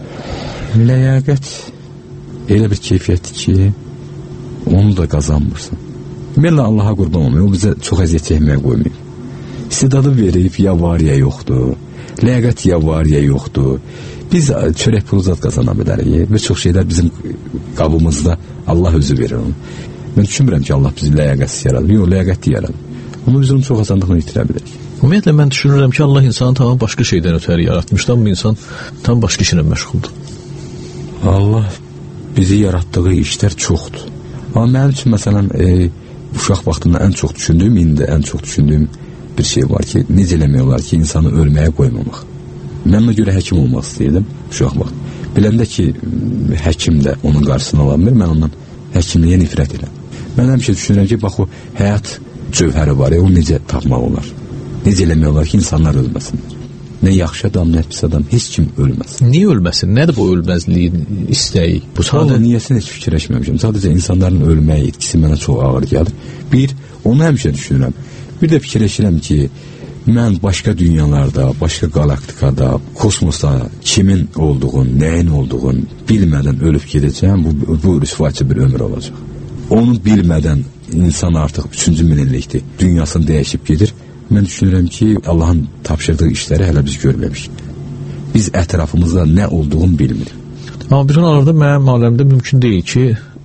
Ləyaqət elə bir keyfiyyətdir ki, onu da qazanmırsan. Ümumiyyətlə Allaha qurban olmuyor, o bizə çox əziyyət çəkməyə qoymuyor. İstidadı verib, ya var ya yoxdur. Ləyaqət ya var ya yoxdur. Biz çörək pulu zat qazana bilərik və çox şeylər bizim qabımızda Allah özü verir onu. Mən düşünmürəm ki, Allah bizi ləyaqətsiz yaradır. Yox, ləyaqətli yaradır. Amma biz onu çox asanlıqla itirə bilərik. Ümumiyyətlə mən düşünürəm ki, Allah insanı tamam başqa şeydən ötəri yaratmışdı, amma insan tam başqa işlə məşğuldur. Allah bizi yaratdığı işlər çoxdur. Amma mənim üçün məsələn e, uşaq vaxtında ən çox düşündüyüm, indi ən çox düşündüyüm bir şey var ki, necə eləmək olar ki, insanı ölməyə qoymamaq. Mən ona görə həkim olmaq istəyirdim uşaq vaxt. Biləndə ki, həkim də onun qarşısını ala bilmir, mən ondan həkimliyə nifrət edirəm. Mən həmişə düşünürəm ki, bax o həyat cövhəri var, onu necə tapmaq olar? Necə eləmək olar ki, insanlar ölməsinlər? Nə yaxşı adam, nə pis adam, heç kim ölməsin. Niyə ölməsin? Nədir bu ölməzliyin istəyi? Bu sadə niyəsini heç fikirləşməmişəm. Sadəcə insanların ölməyə etkisi mənə çox ağır gəlir. Bir, onu həmişə düşünürəm. Bir də fikirləşirəm ki, mən başqa dünyalarda, başqa galaktikada, kosmosda kimin olduğunu, nəyin olduğunu bilmədən ölüb gedəcəm, bu, bu rüsvayçı bir ömür olacaq. Onu bilmədən insan artıq üçüncü minillikdir, dünyasını dəyişib gedir. Mən düşünürəm ki, Allahın tapşırdığı işləri hələ biz görməmişik. Biz ətrafımızda nə olduğunu bilmirik. Amma bir aralarda mənim aləmdə mümkün deyil ki,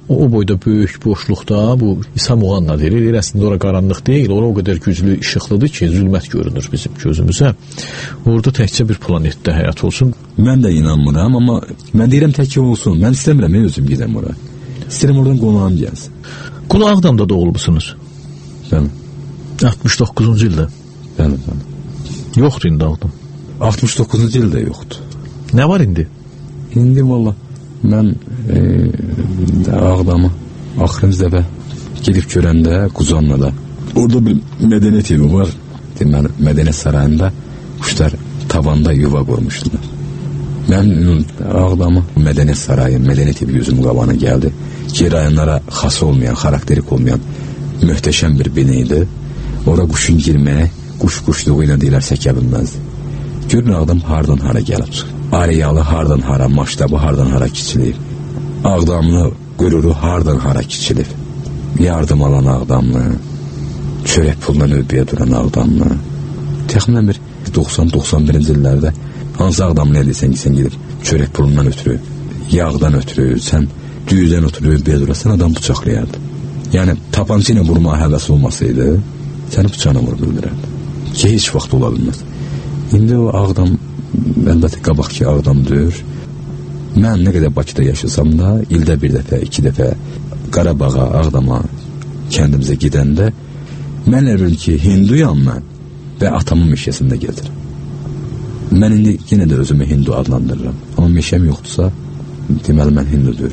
o, o boyda böyük boşluqda bu İsa Muğanna deyilir. Əslində ora qaranlıq deyil, ora o qədər güclü işıqlıdır ki, zülmət görünür bizim gözümüzə. Orada təkcə bir planetdə həyat olsun. Mən də inanmıram, amma mən deyirəm təkcə olsun. Mən istəmirəm, özüm gedəm ora. İstəyirəm oradan qonağım gəlsin. Qulu Ağdamda doğulmusunuz? Bəli. altmış doqquzuncu ildə? Bəli, bəli. Yoxdur indi Ağdam? altmış doqquzuncu ildə yoxdur. Nə var indi? İndi valla mən e, Ağdamı axırıncı dəfə gedib görəndə Quzanlada orada bir mədəniyyət evi var. Deməli, mədəniyyət sarayında quşlar tavanda yuva qurmuşdular. Mən Ağdamı mədəniyyət sarayı, mədəniyyət evi gözümün qabağına gəldi. Gerayanlara xas olmayan, xarakterik olmayan möhtəşəm bir bina idi. Ora quşun girməyə, quş quşluğu ilə deyilər səkə bilməzdi. Görün Ağdam hardan hara gəlib. Ariyalı hardan hara, maştabı hardan hara kiçilib. Ağdamlı qüruru hardan hara kiçilib. Yardım alan Ağdamlı, çörək pulla növbəyə duran Ağdamlı. Təxminən bir doxsan doxsan birinci illərdə hansı Ağdamlı edirsən ki, sən gedib çörək pulundan ötürü, yağdan ötürü, sən düyüdən ötürü növbəyə durasan adam bıçaqlayardı. Yəni tapançı ilə vurmağa həvəs olmasaydı, səni bıçağına vurub öldürərdi. Ki, heç vaxt ola bilməz. İndi o Ağdam, əlbəttə qabaqki Ağdamdır. Mən nə qədər Bakıda yaşasam da, ildə bir dəfə, iki dəfə Qarabağa, Ağdama kəndimizə gedəndə mən elə bilirəm ki, hinduyam mən və atamın meşəsində gedirəm. Mən indi yenə də özümü hindu adlandırıram. Amma meşəm yoxdursa, deməli mən hindudur.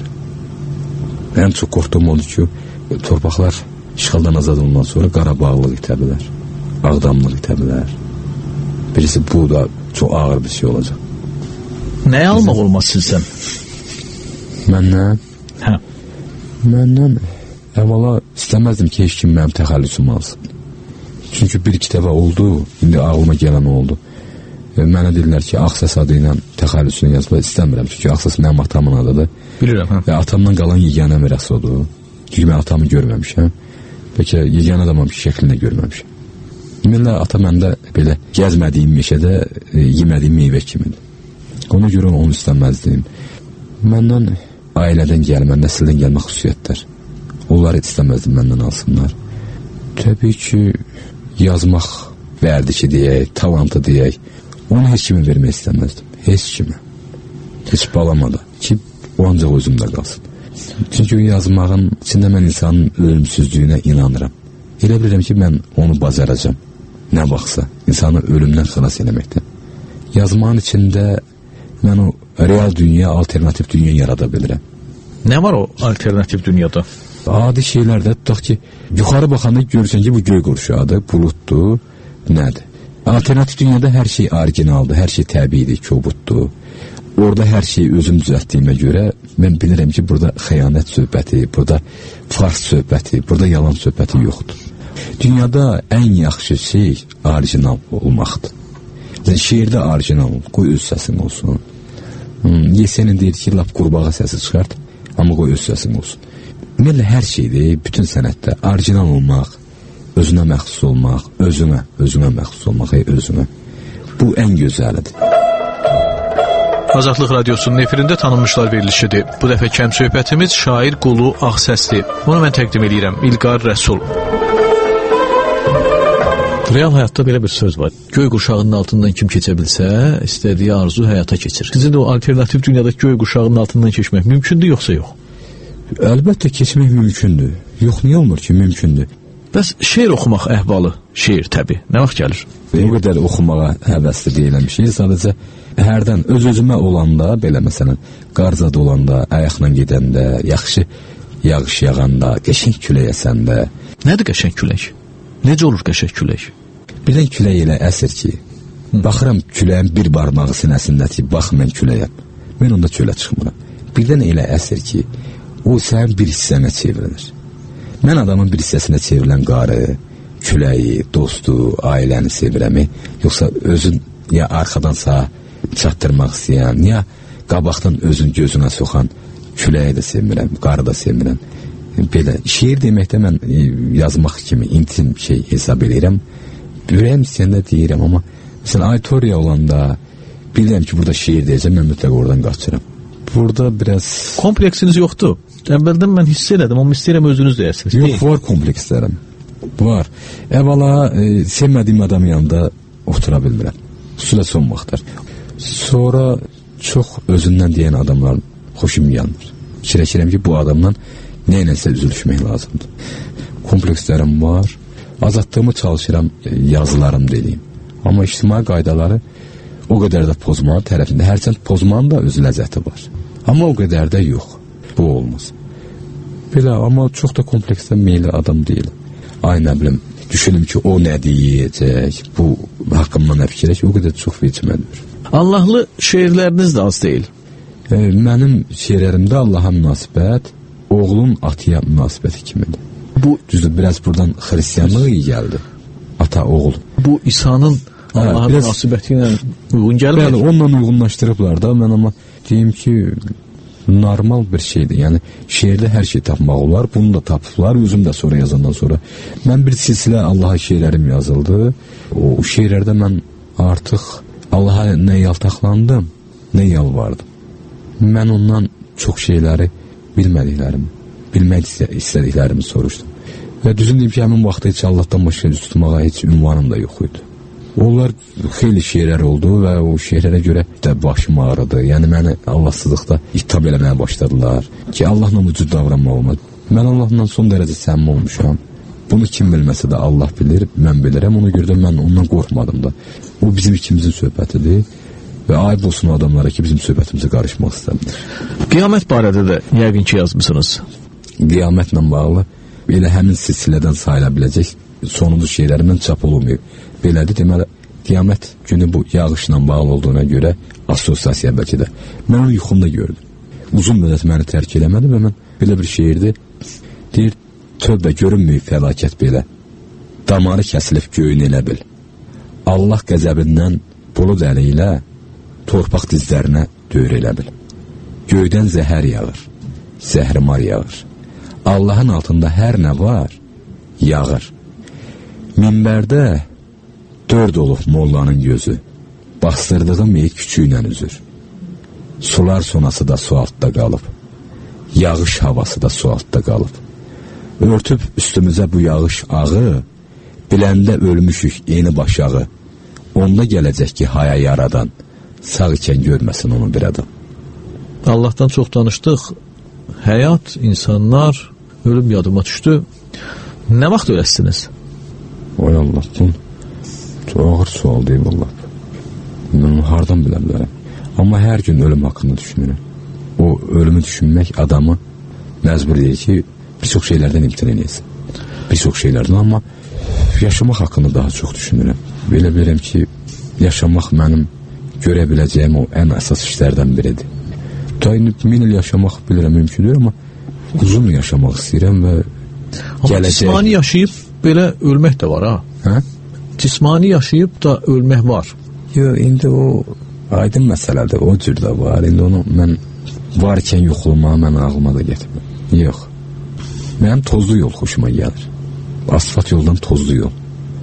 Ən çox qorxduğum oldu ki, torpaqlar işğaldan azad olundan sonra Qarabağlıq itə bilər, Ağdamlıq itə bilər. Birisi bu da çox ağır bir şey olacaq. Nəyə almaq olmaz sizdən? Məndən? Hə. Məndən əvvəla istəməzdim ki, heç kim mənim təxəllüsümü alsın. Çünki bir iki dəfə oldu, indi ağlıma gələn oldu. Mənə deyirlər ki, Ağsəs adı ilə təxəllüsünü yazmaq istəmirəm. Çünki Ağsəs mənim atamın adıdır. Bilirəm, hə. Və atamdan qalan yeganə miras odur. Çünki mən atamı görməmişəm. Bəlkə yeganə adamım ki, şəklini görməmişəm. Ümumiyyətlə, ata məndə belə gəzmədiyim meşədə e, yemədiyim meyvə kimidir. Ona görə onu istəməzdim. Məndən ailədən gəlmə, nəsildən gəlmə xüsusiyyətlər. Onları istəməzdim məndən alsınlar. Təbii ki, yazmaq vərdişi deyək, talantı deyək, onu heç kimi vermək istəməzdim. Heç kimi. Heç balamada ki, o ancaq özümdə qalsın. Çünki o yazmağın içində mən insanın ölümsüzlüyünə inanıram. Elə bilirəm ki, mən onu bacaracam. Nə vaxtsa, insanı ölümdən xilas eləməkdən. Yazmağın içində mən o real dünya, alternativ dünya yarada bilirəm. Nə var o alternativ dünyada? Adi şeylərdə tutaq ki, yuxarı baxanda görürsən ki, bu göy qurşağıdır, buluddur, nədir? Alternativ dünyada hər şey orijinaldır, hər şey təbiidir, kobuddur. Orada hər şeyi özüm düzəltdiyimə görə mən bilirəm ki, burada xəyanət söhbəti, burada fars söhbəti, burada yalan söhbəti yoxdur. Dünyada ən yaxşı şey orijinal olmaqdır. Yəni, şeirdə orijinal ol, qoy öz səsin olsun. Hmm, Yesenin deyir ki, lap qurbağa səsi çıxart, amma qoy öz səsin olsun. Ümumiyyətlə, hər şeydir, bütün sənətdə orijinal olmaq, özünə məxsus olmaq, özünə, özünə məxsus olmaq, ey, özünə. Bu ən gözəlidir. Azadlıq Radiosunun efirində tanınmışlar verilişidir. Bu dəfə kəm söhbətimiz şair Qulu Ağsəsdir. Onu mən təqdim edirəm. İlqar Rəsul. Real həyatda belə bir söz var. Göy qurşağının altından kim keçə bilsə, istədiyi arzu həyata keçir. Sizin o alternativ dünyada göy qurşağının altından keçmək mümkündür, yoxsa yox? Əlbəttə keçmək mümkündür. Yox, niyə olmur ki, mümkündür. Bəs şeir oxumaq əhvalı, şeir təbii, nə vaxt gəlir? O qədər oxumağa həvəsli deyiləm şey, sadəcə hərdən öz-özümə olanda, belə məsələn, qarzada olanda, ayaqla gedəndə, yaxşı yağış yağanda, qəşəng külək əsəndə. Nədir qəşəng külək? Necə olur qəşəng külək? Birdən külək elə əsir ki, baxıram küləyin bir barmağı sinəsində ki, bax mən küləyəm. Mən onda çölə çıxmıram. Birdən elə əsir ki, o sənin bir hissənə çevrilir. Mən adamın bir hissəsinə çevrilən qarı, küləyi, dostu, ailəni sevirəmi, yoxsa özün ya arxadan sağa çatdırmaq istəyən, ya qabaqdan özün gözünə soxan küləyi də sevmirəm, qarı da sevmirəm. Belə, şeir deməkdə mən yazmaq kimi intim şey hesab edirəm. Ürəyim istəyəndə deyirəm, amma məsələn, auditoriya olanda bilirəm ki, burada şeir deyəcəm, mən mütləq oradan qaçıram. burada biraz kompleksiniz yoxdur. Əvvəldən mən hiss elədim, amma istəyirəm özünüz deyərsiniz. Yox, var komplekslərim. Var. Əvvəla e, sevmədiyim adam yanında otura bilmirəm. Xüsusilə son vaxtlar. Sonra çox özündən deyən adamlar xoşum gəlmir. Fikirləşirəm ki, bu adamdan nə eləsə üzülüşmək lazımdır. Komplekslərim var. Azadlığımı çalışıram e, yazılarım deyim. Amma ictimai qaydaları o qədər də pozmanın tərəfində. Hərçənd pozmanın da öz ləzzəti var. Amma o qədər də yox. Bu olmaz. Belə, amma çox da kompleksdən meyli adam deyil. Ay nə bilim, düşünüm ki, o nə deyəcək, bu haqqımdan nə fikirək, o qədər çox vecmədir. Allahlı şeirləriniz də az deyil. E, mənim şeirlərimdə Allaha münasibət, oğlun atıya münasibəti kimidir. Bu düzdür, biraz buradan xristiyanlığı iyi gəldi. Ata, oğul. Bu İsa'nın Allaha biraz münasibəti ilə uyğun gəlmir. Bəli, onunla uyğunlaşdırıblar da, mən amma deyim ki, normal bir şeydir. Yəni şeirdə hər şey tapmaq olar. Bunu da tapıblar. Özüm də sonra yazandan sonra. Mən bir silsilə Allaha şeirlərim yazıldı. O şeirlərdə mən artıq Allaha nə yaltaqlandım, nə yalvardım. Mən ondan çox şeyləri bilmədiklərimi, bilmək istədiklərimi soruşdum. Və düzün deyim ki, həmin vaxtda heç Allahdan başqa düz tutmağa heç ünvanım da yox idi. Onlar xeyli şeirlər oldu və o şeirlərə görə də başım ağrıdı. Yəni məni Allahsızlıqda ittiham eləməyə başladılar ki, Allahla vücud davranmaq olmaz. Mən Allahla son dərəcə səmimi olmuşam. Bunu kim bilməsə də Allah bilir, mən bilirəm. Ona görə də mən ondan qorxmadım da. O bizim ikimizin söhbətidir və ayıb olsun o adamlara ki, bizim söhbətimizə qarışmaq istəmir. Qiyamət barədə də yəqin ki yazmısınız. Qiyamətlə bağlı elə həmin silsilədən sayıla biləcək sonuncu şeirlərimdən çap olunmuyor. Belədir, deməli, qiyamət günü bu yağışla bağlı olduğuna görə assosiasiya bəlkə də. Mən onu yuxumda gördüm. Uzun müddət məni tərk eləmədi və mən belə bir şeirdir. Deyir, tövbə görünməyib fəlakət belə. Damarı kəsilib göyün elə bil. Allah qəzəbindən bulud əli ilə torpaq dizlərinə döyür elə bil. Göydən zəhər yağır, zəhrimar yağır. Allahın altında hər nə var, yağır. Minbərdə dörd olub mollanın gözü, bastırdığı mey küçüylə üzür. Sular sonası da su altda qalıb, yağış havası da su altda qalıb. Örtüb üstümüzə bu yağış ağı, biləndə ölmüşük yeni başağı. Onda gələcək ki, haya yaradan, sağ ikən görməsin onu bir adam. Allah'tan çox danışdıq. Həyat, insanlar, ölüm yadıma düşdü. Nə vaxt öləsiniz? Oy Allah, bu çox ağır sual deyim Allah. Mən hardan bilə bilərəm. Amma hər gün ölüm haqqında düşünürəm. O ölümü düşünmək adamı məcbur deyir ki, bir çox şeylərdən imtina edəsin. Bir çox şeylərdən, amma yaşamaq haqqında daha çox düşünürəm. Belə bilirəm ki, yaşamaq mənim görə biləcəyim o ən əsas işlərdən biridir. Dayanıb min il yaşamaq bilirəm mümkündür, amma uzun yaşamaq istəyirəm və amma gələcək... cismani yaşayıb belə ölmək də var ha. Hə? Cismani yaşayıb da ölmək var. Yox, indi o aydın məsələdir, o cür də var. İndi onu mən varkən yoxlamağa mən ağlıma da getirməm. Yox. Mənim tozlu yol xoşuma gəlir. Asfalt yoldan tozlu yol.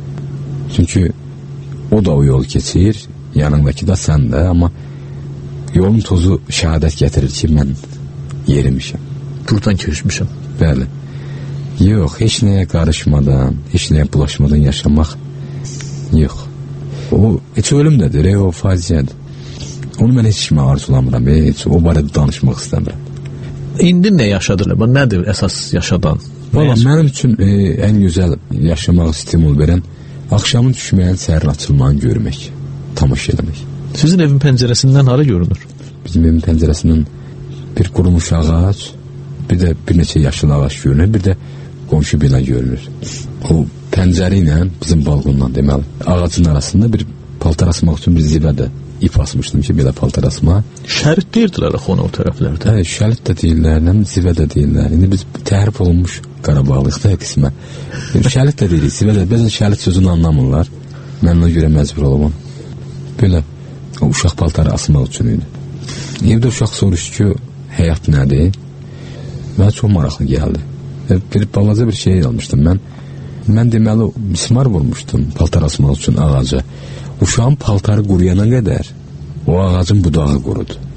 Çünki o da o yol keçir, yanındakı da sən də, amma yolun tozu şəhadət gətirir ki, mən yerimişəm. Buradan keçmişəm. Bəli. Yox, heç nəyə qarışmadan, heç nəyə bulaşmadan yaşamaq yox. O, heç ölüm dədir, e, o faciədir. Onu mən heç kimə arzulamıram, e, heç o barədə danışmaq istəmirəm. İndi nə yaşadırlar? Bu nədir əsas yaşadan? Valla mənim üçün e, ən gözəl yaşamağı stimul verən axşamın düşməyən səhərin açılmağını görmək, tamaşa eləmək. Sizin evin pəncərəsindən hara görünür? Bizim evin pəncərəsindən bir qurumuş ağac, bir də bir neçə yaşıl ağac görünür, bir də qonşu bina görünür. O pəncəri ilə bizim balqondan deməli, ağacın arasında bir paltar asmaq üçün bir zibə də ip asmışdım ki, belə paltar asma. Şərit deyirdilər axı ona o tərəflərdə. Hə, şərit də deyirlər, zibə də deyirlər. İndi biz təhrif olunmuş Qarabağlıq qismə. Şərit də deyirik, zibə də. Bəzən şərit sözünü anlamırlar. Mən ona görə məcbur olmam. Belə o uşaq paltarı asmaq üçün idi. Evdə uşaq soruşdu ki, həyat nədir? Mənə çox maraqlı gəldi. Bir balaca bir şey almışdım mən. Mən deməli mismar vurmuşdum paltar asmaq üçün ağaca. Uşağın paltarı quruyana qədər o ağacın budağı qurudu.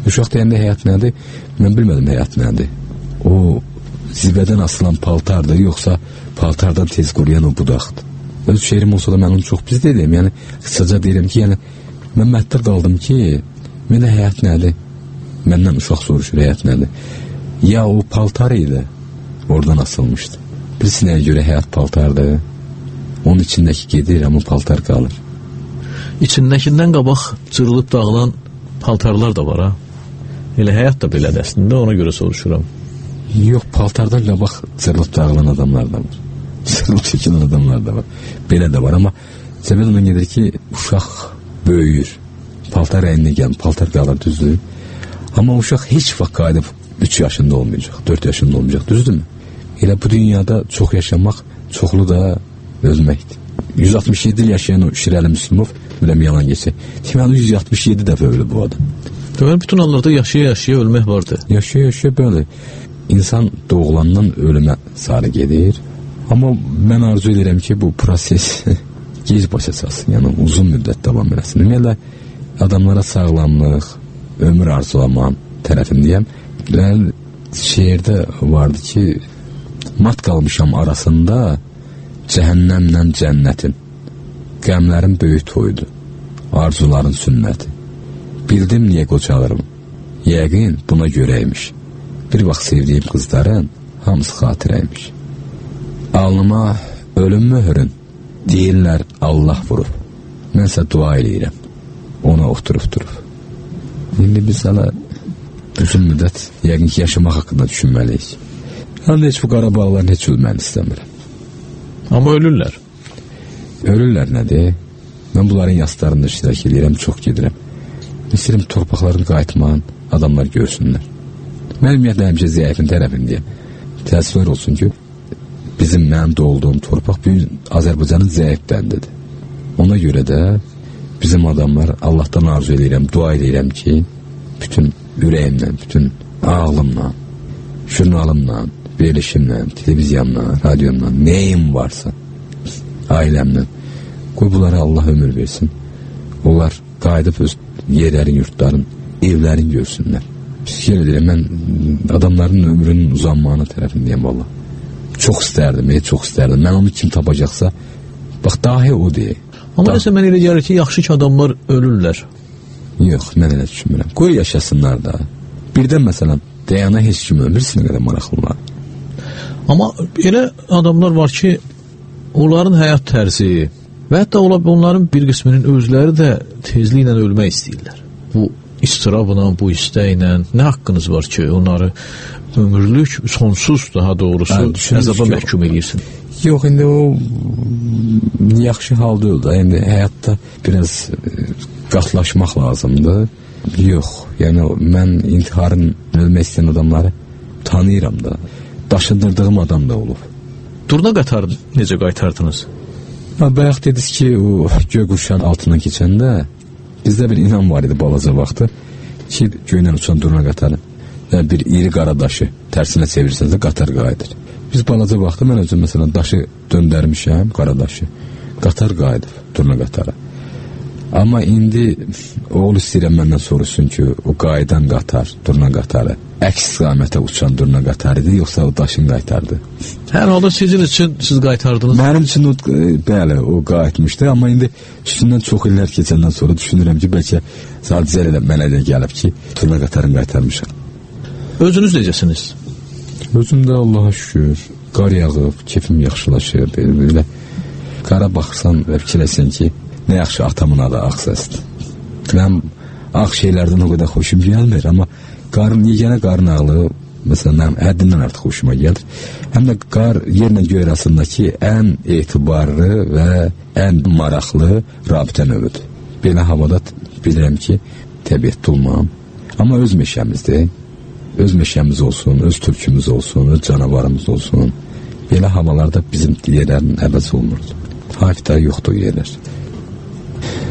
Uşaq deyəndə həyat nədir? Mən bilmədim həyat nədir. O zirvədən asılan paltardır, yoxsa paltardan tez quruyan o budaqdır. Öz şeirim olsa da mən onu çox pis dedim. Yəni, qısaca deyirəm ki, yəni, mən məhdər qaldım ki, mənə həyat nədir? Məndən uşaq soruşur, həyat nədir? Ya o paltar idi, oradan asılmışdı. Bilsin nəyə görə həyat paltardır? Onun içindəki gedir, amma paltar qalır. İçindəkindən qabaq cırılıb dağılan paltarlar da var, ha? Elə həyat da belədir əslində, ona görə soruşuram. Yox, paltardan qabaq cırılıb dağılan adamlar da var. Cırılıb çəkilən adamlar da var. Belə də var, amma səbəb ondan gedir ki, uşaq böyüyür. Paltar rəyinə gəlin, paltar qalır, düzdür. Amma uşaq heç vaxt qayıdıb üç yaşında olmayacaq, dörd yaşında olmayacaq, düzdürmü? Elə bu dünyada çox yaşamaq, çoxlu da ölməkdir. yüz altmış yeddi il yaşayan o Şirəli Müslümov, biləm yalan geçək. Deməli, yüz altmış yeddi dəfə ölü bu adam. Deməli, bütün anlarda yaşaya-yaşaya ölmək vardır. Yaşaya-yaşaya böyle. İnsan doğulandan ölümə sarı gedir. Amma mən arzu edirəm ki, bu proses gec başa çalsın, yəni uzun müddət davam eləsin. Ümumiyyətlə, adamlara sağlamlıq, ömür arzulamam tərəfindəyəm. Yəni, şeirdə vardı ki, mat qalmışam arasında cəhənnəmlə cənnətin, qəmlərin böyük toyudur, arzuların sünnəti. Bildim niyə qocalırım, yəqin buna görəymiş. Bir vaxt sevdiyim qızların hamısı xatirəymiş. Alnıma ölüm möhürün, deyirlər Allah vurub. Mənsə dua eləyirəm, ona oturub-durub. İndi biz hələ uzun müddət yəqin ki, yaşamaq haqqında düşünməliyik. Həm də heç bu Qarabağların heç ölməni istəmirəm. Amma ölürlər. Ölürlər nədir? Mən bunların yaslarında iştirak edirəm, çox gedirəm. İstəyirəm torpaqların qayıtmağın adamlar görsünlər. Mən ümumiyyətlə həmişə zəifin tərəfindəyəm. Təəssüflər olsun ki, bizim mənim doğulduğum torpaq bir Azərbaycanın zəif bəndidir. Ona görə də bizim adamlar Allahdan arzu edirəm, dua edirəm ki, bütün ürəyimlə, bütün ağlımla, jurnalımla, verilişimlə, televizyonla, radyomla, neyim varsa, ailəmlə, qoy bunlara Allah ömür versin. Onlar qayıdıb öz yerlərin, yurtların, evlərin görsünlər. Fikir edirəm, mən adamların ömrünün uzanmağına tərəfindəyəm, valla. Çox istərdim, e, çox istərdim. Mən onu kim tapacaqsa, bax, dahi o deyək. Amma da... nəsə mən elə gəlir ki, yaxşı ki, adamlar ölürlər. Yox, mən elə düşünmürəm. Qoy yaşasınlar da. Birdən, məsələn, dəyana heç kim ömürsünə qədər maraqlılar. Amma elə adamlar var ki, onların həyat tərzi və hətta onların bir qisminin özləri də tezliklə ölmək istəyirlər. Bu istirabla, bu istəklə nə haqqınız var ki, onları ömürlük, sonsuz daha doğrusu əzaba məhkum edirsin? Yox, indi o yaxşı halda öldü. İndi həyatda biraz qatlaşmaq lazımdır. Yox, yəni mən intiharın ölmək istəyən adamları tanıyıram da. Daşındırdığım adam da olub. Durna qatar necə qaytardınız? Bayaq dediniz ki, o göy qurşan altından keçəndə bizdə bir inan var idi balaca vaxtı ki, göylə uçan durna qatarı. Yəni bir iri qara daşı tərsinə çevirsəniz də qatar qayıdır. Biz balaca vaxtı mən özüm məsələn daşı döndərmişəm, qara daşı. Qatar qayıdır, durna qatarı. Amma indi oğul istəyirəm məndən soruşsun ki, o qayıdan qatar, durna qatarı əks istiqamətə uçan durna qatarıdır, yoxsa o daşın qaytardı? Hər halda sizin üçün siz qaytardınız. Mənim üçün o, bəli, o qayıtmışdı, amma indi üstündən çox illər keçəndən sonra düşünürəm ki, bəlkə sadəcə elə mənə də gəlib ki, durna qatarını qaytarmışam. Özünüz necəsiniz? Özüm də Allaha şükür, qar yağıb, keyfim yaxşılaşır, belə qara baxırsan və fikirləsən ki, nə yaxşı atamın adı Ağsəsdir. Mən ağ şeylərdən o qədər xoşum gəlmir, amma qarın, yeganə qarın ağlığı, məsələn, mənim həddindən artıq xoşuma gəlir. Həm də qar yerlə göy arasındakı ən etibarlı və ən maraqlı rabitə növüdür. Belə havada bilirəm ki, təbiətdə olmam. Amma öz meşəmizdir. Öz meşəmiz olsun, öz türkümüz olsun, öz canavarımız olsun. Belə havalarda bizim yerlərin əvəz olunurdu. Hafifdə yoxdur yerlər.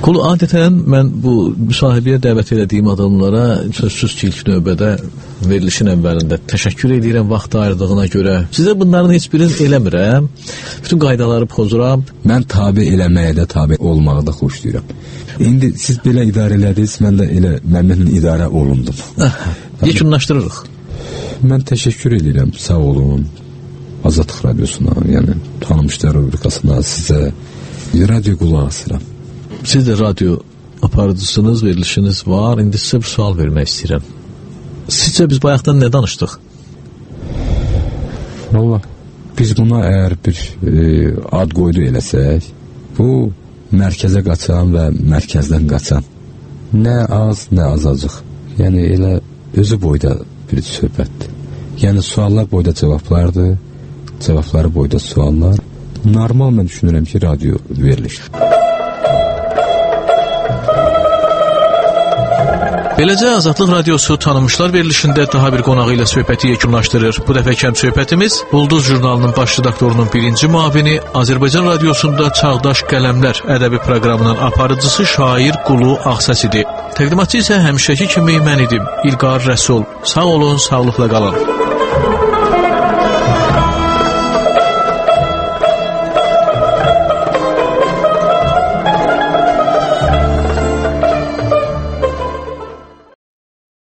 Qulu, adətən mən bu müsahibəyə dəvət elədiyim adamlara sözsüz ki, ilk növbədə verilişin əvvəlində təşəkkür edirəm vaxt ayırdığına görə. Sizə bunların heç birini eləmirəm. Bütün qaydaları pozuram. Mən tabe eləməyə də, tabe olmağı da xoşlayıram. İndi siz belə idarə elədiniz, mən də elə məmnunla idarə olundum. Yekunlaşdırırıq. Mən təşəkkür edirəm, sağ olun. Azadlıq Radiosuna, yəni tanımışlar rubrikasına, sizə radio qulaq asıram. Siz də radio aparıcısınız, verilişiniz var. İndi sizə bir sual vermək istəyirəm. Sizcə biz bayaqdan nə danışdıq? Valla, biz buna əgər bir e, ad qoydu eləsək, bu mərkəzə qaçan və mərkəzdən qaçan. Nə az, nə azacıq. Yəni elə özü boyda bir söhbətdir. Yəni suallar boyda cavablardır, cavabları boyda suallar. Normal mən düşünürəm ki, radio verilir. Beləcə Azadlıq Radiosu tanınmışlar verilişində daha bir qonağı ilə söhbəti yekunlaşdırır. Bu dəfə kəm söhbətimiz Ulduz jurnalının baş redaktorunun birinci müavini, Azərbaycan Radiosunda Çağdaş Qələmlər ədəbi proqramının aparıcısı şair Qulu Ağsəs idi. Təqdimatçı isə həmişəki kimi mən idim, İlqar Rəsul. Sağ olun, sağlıqla qalın.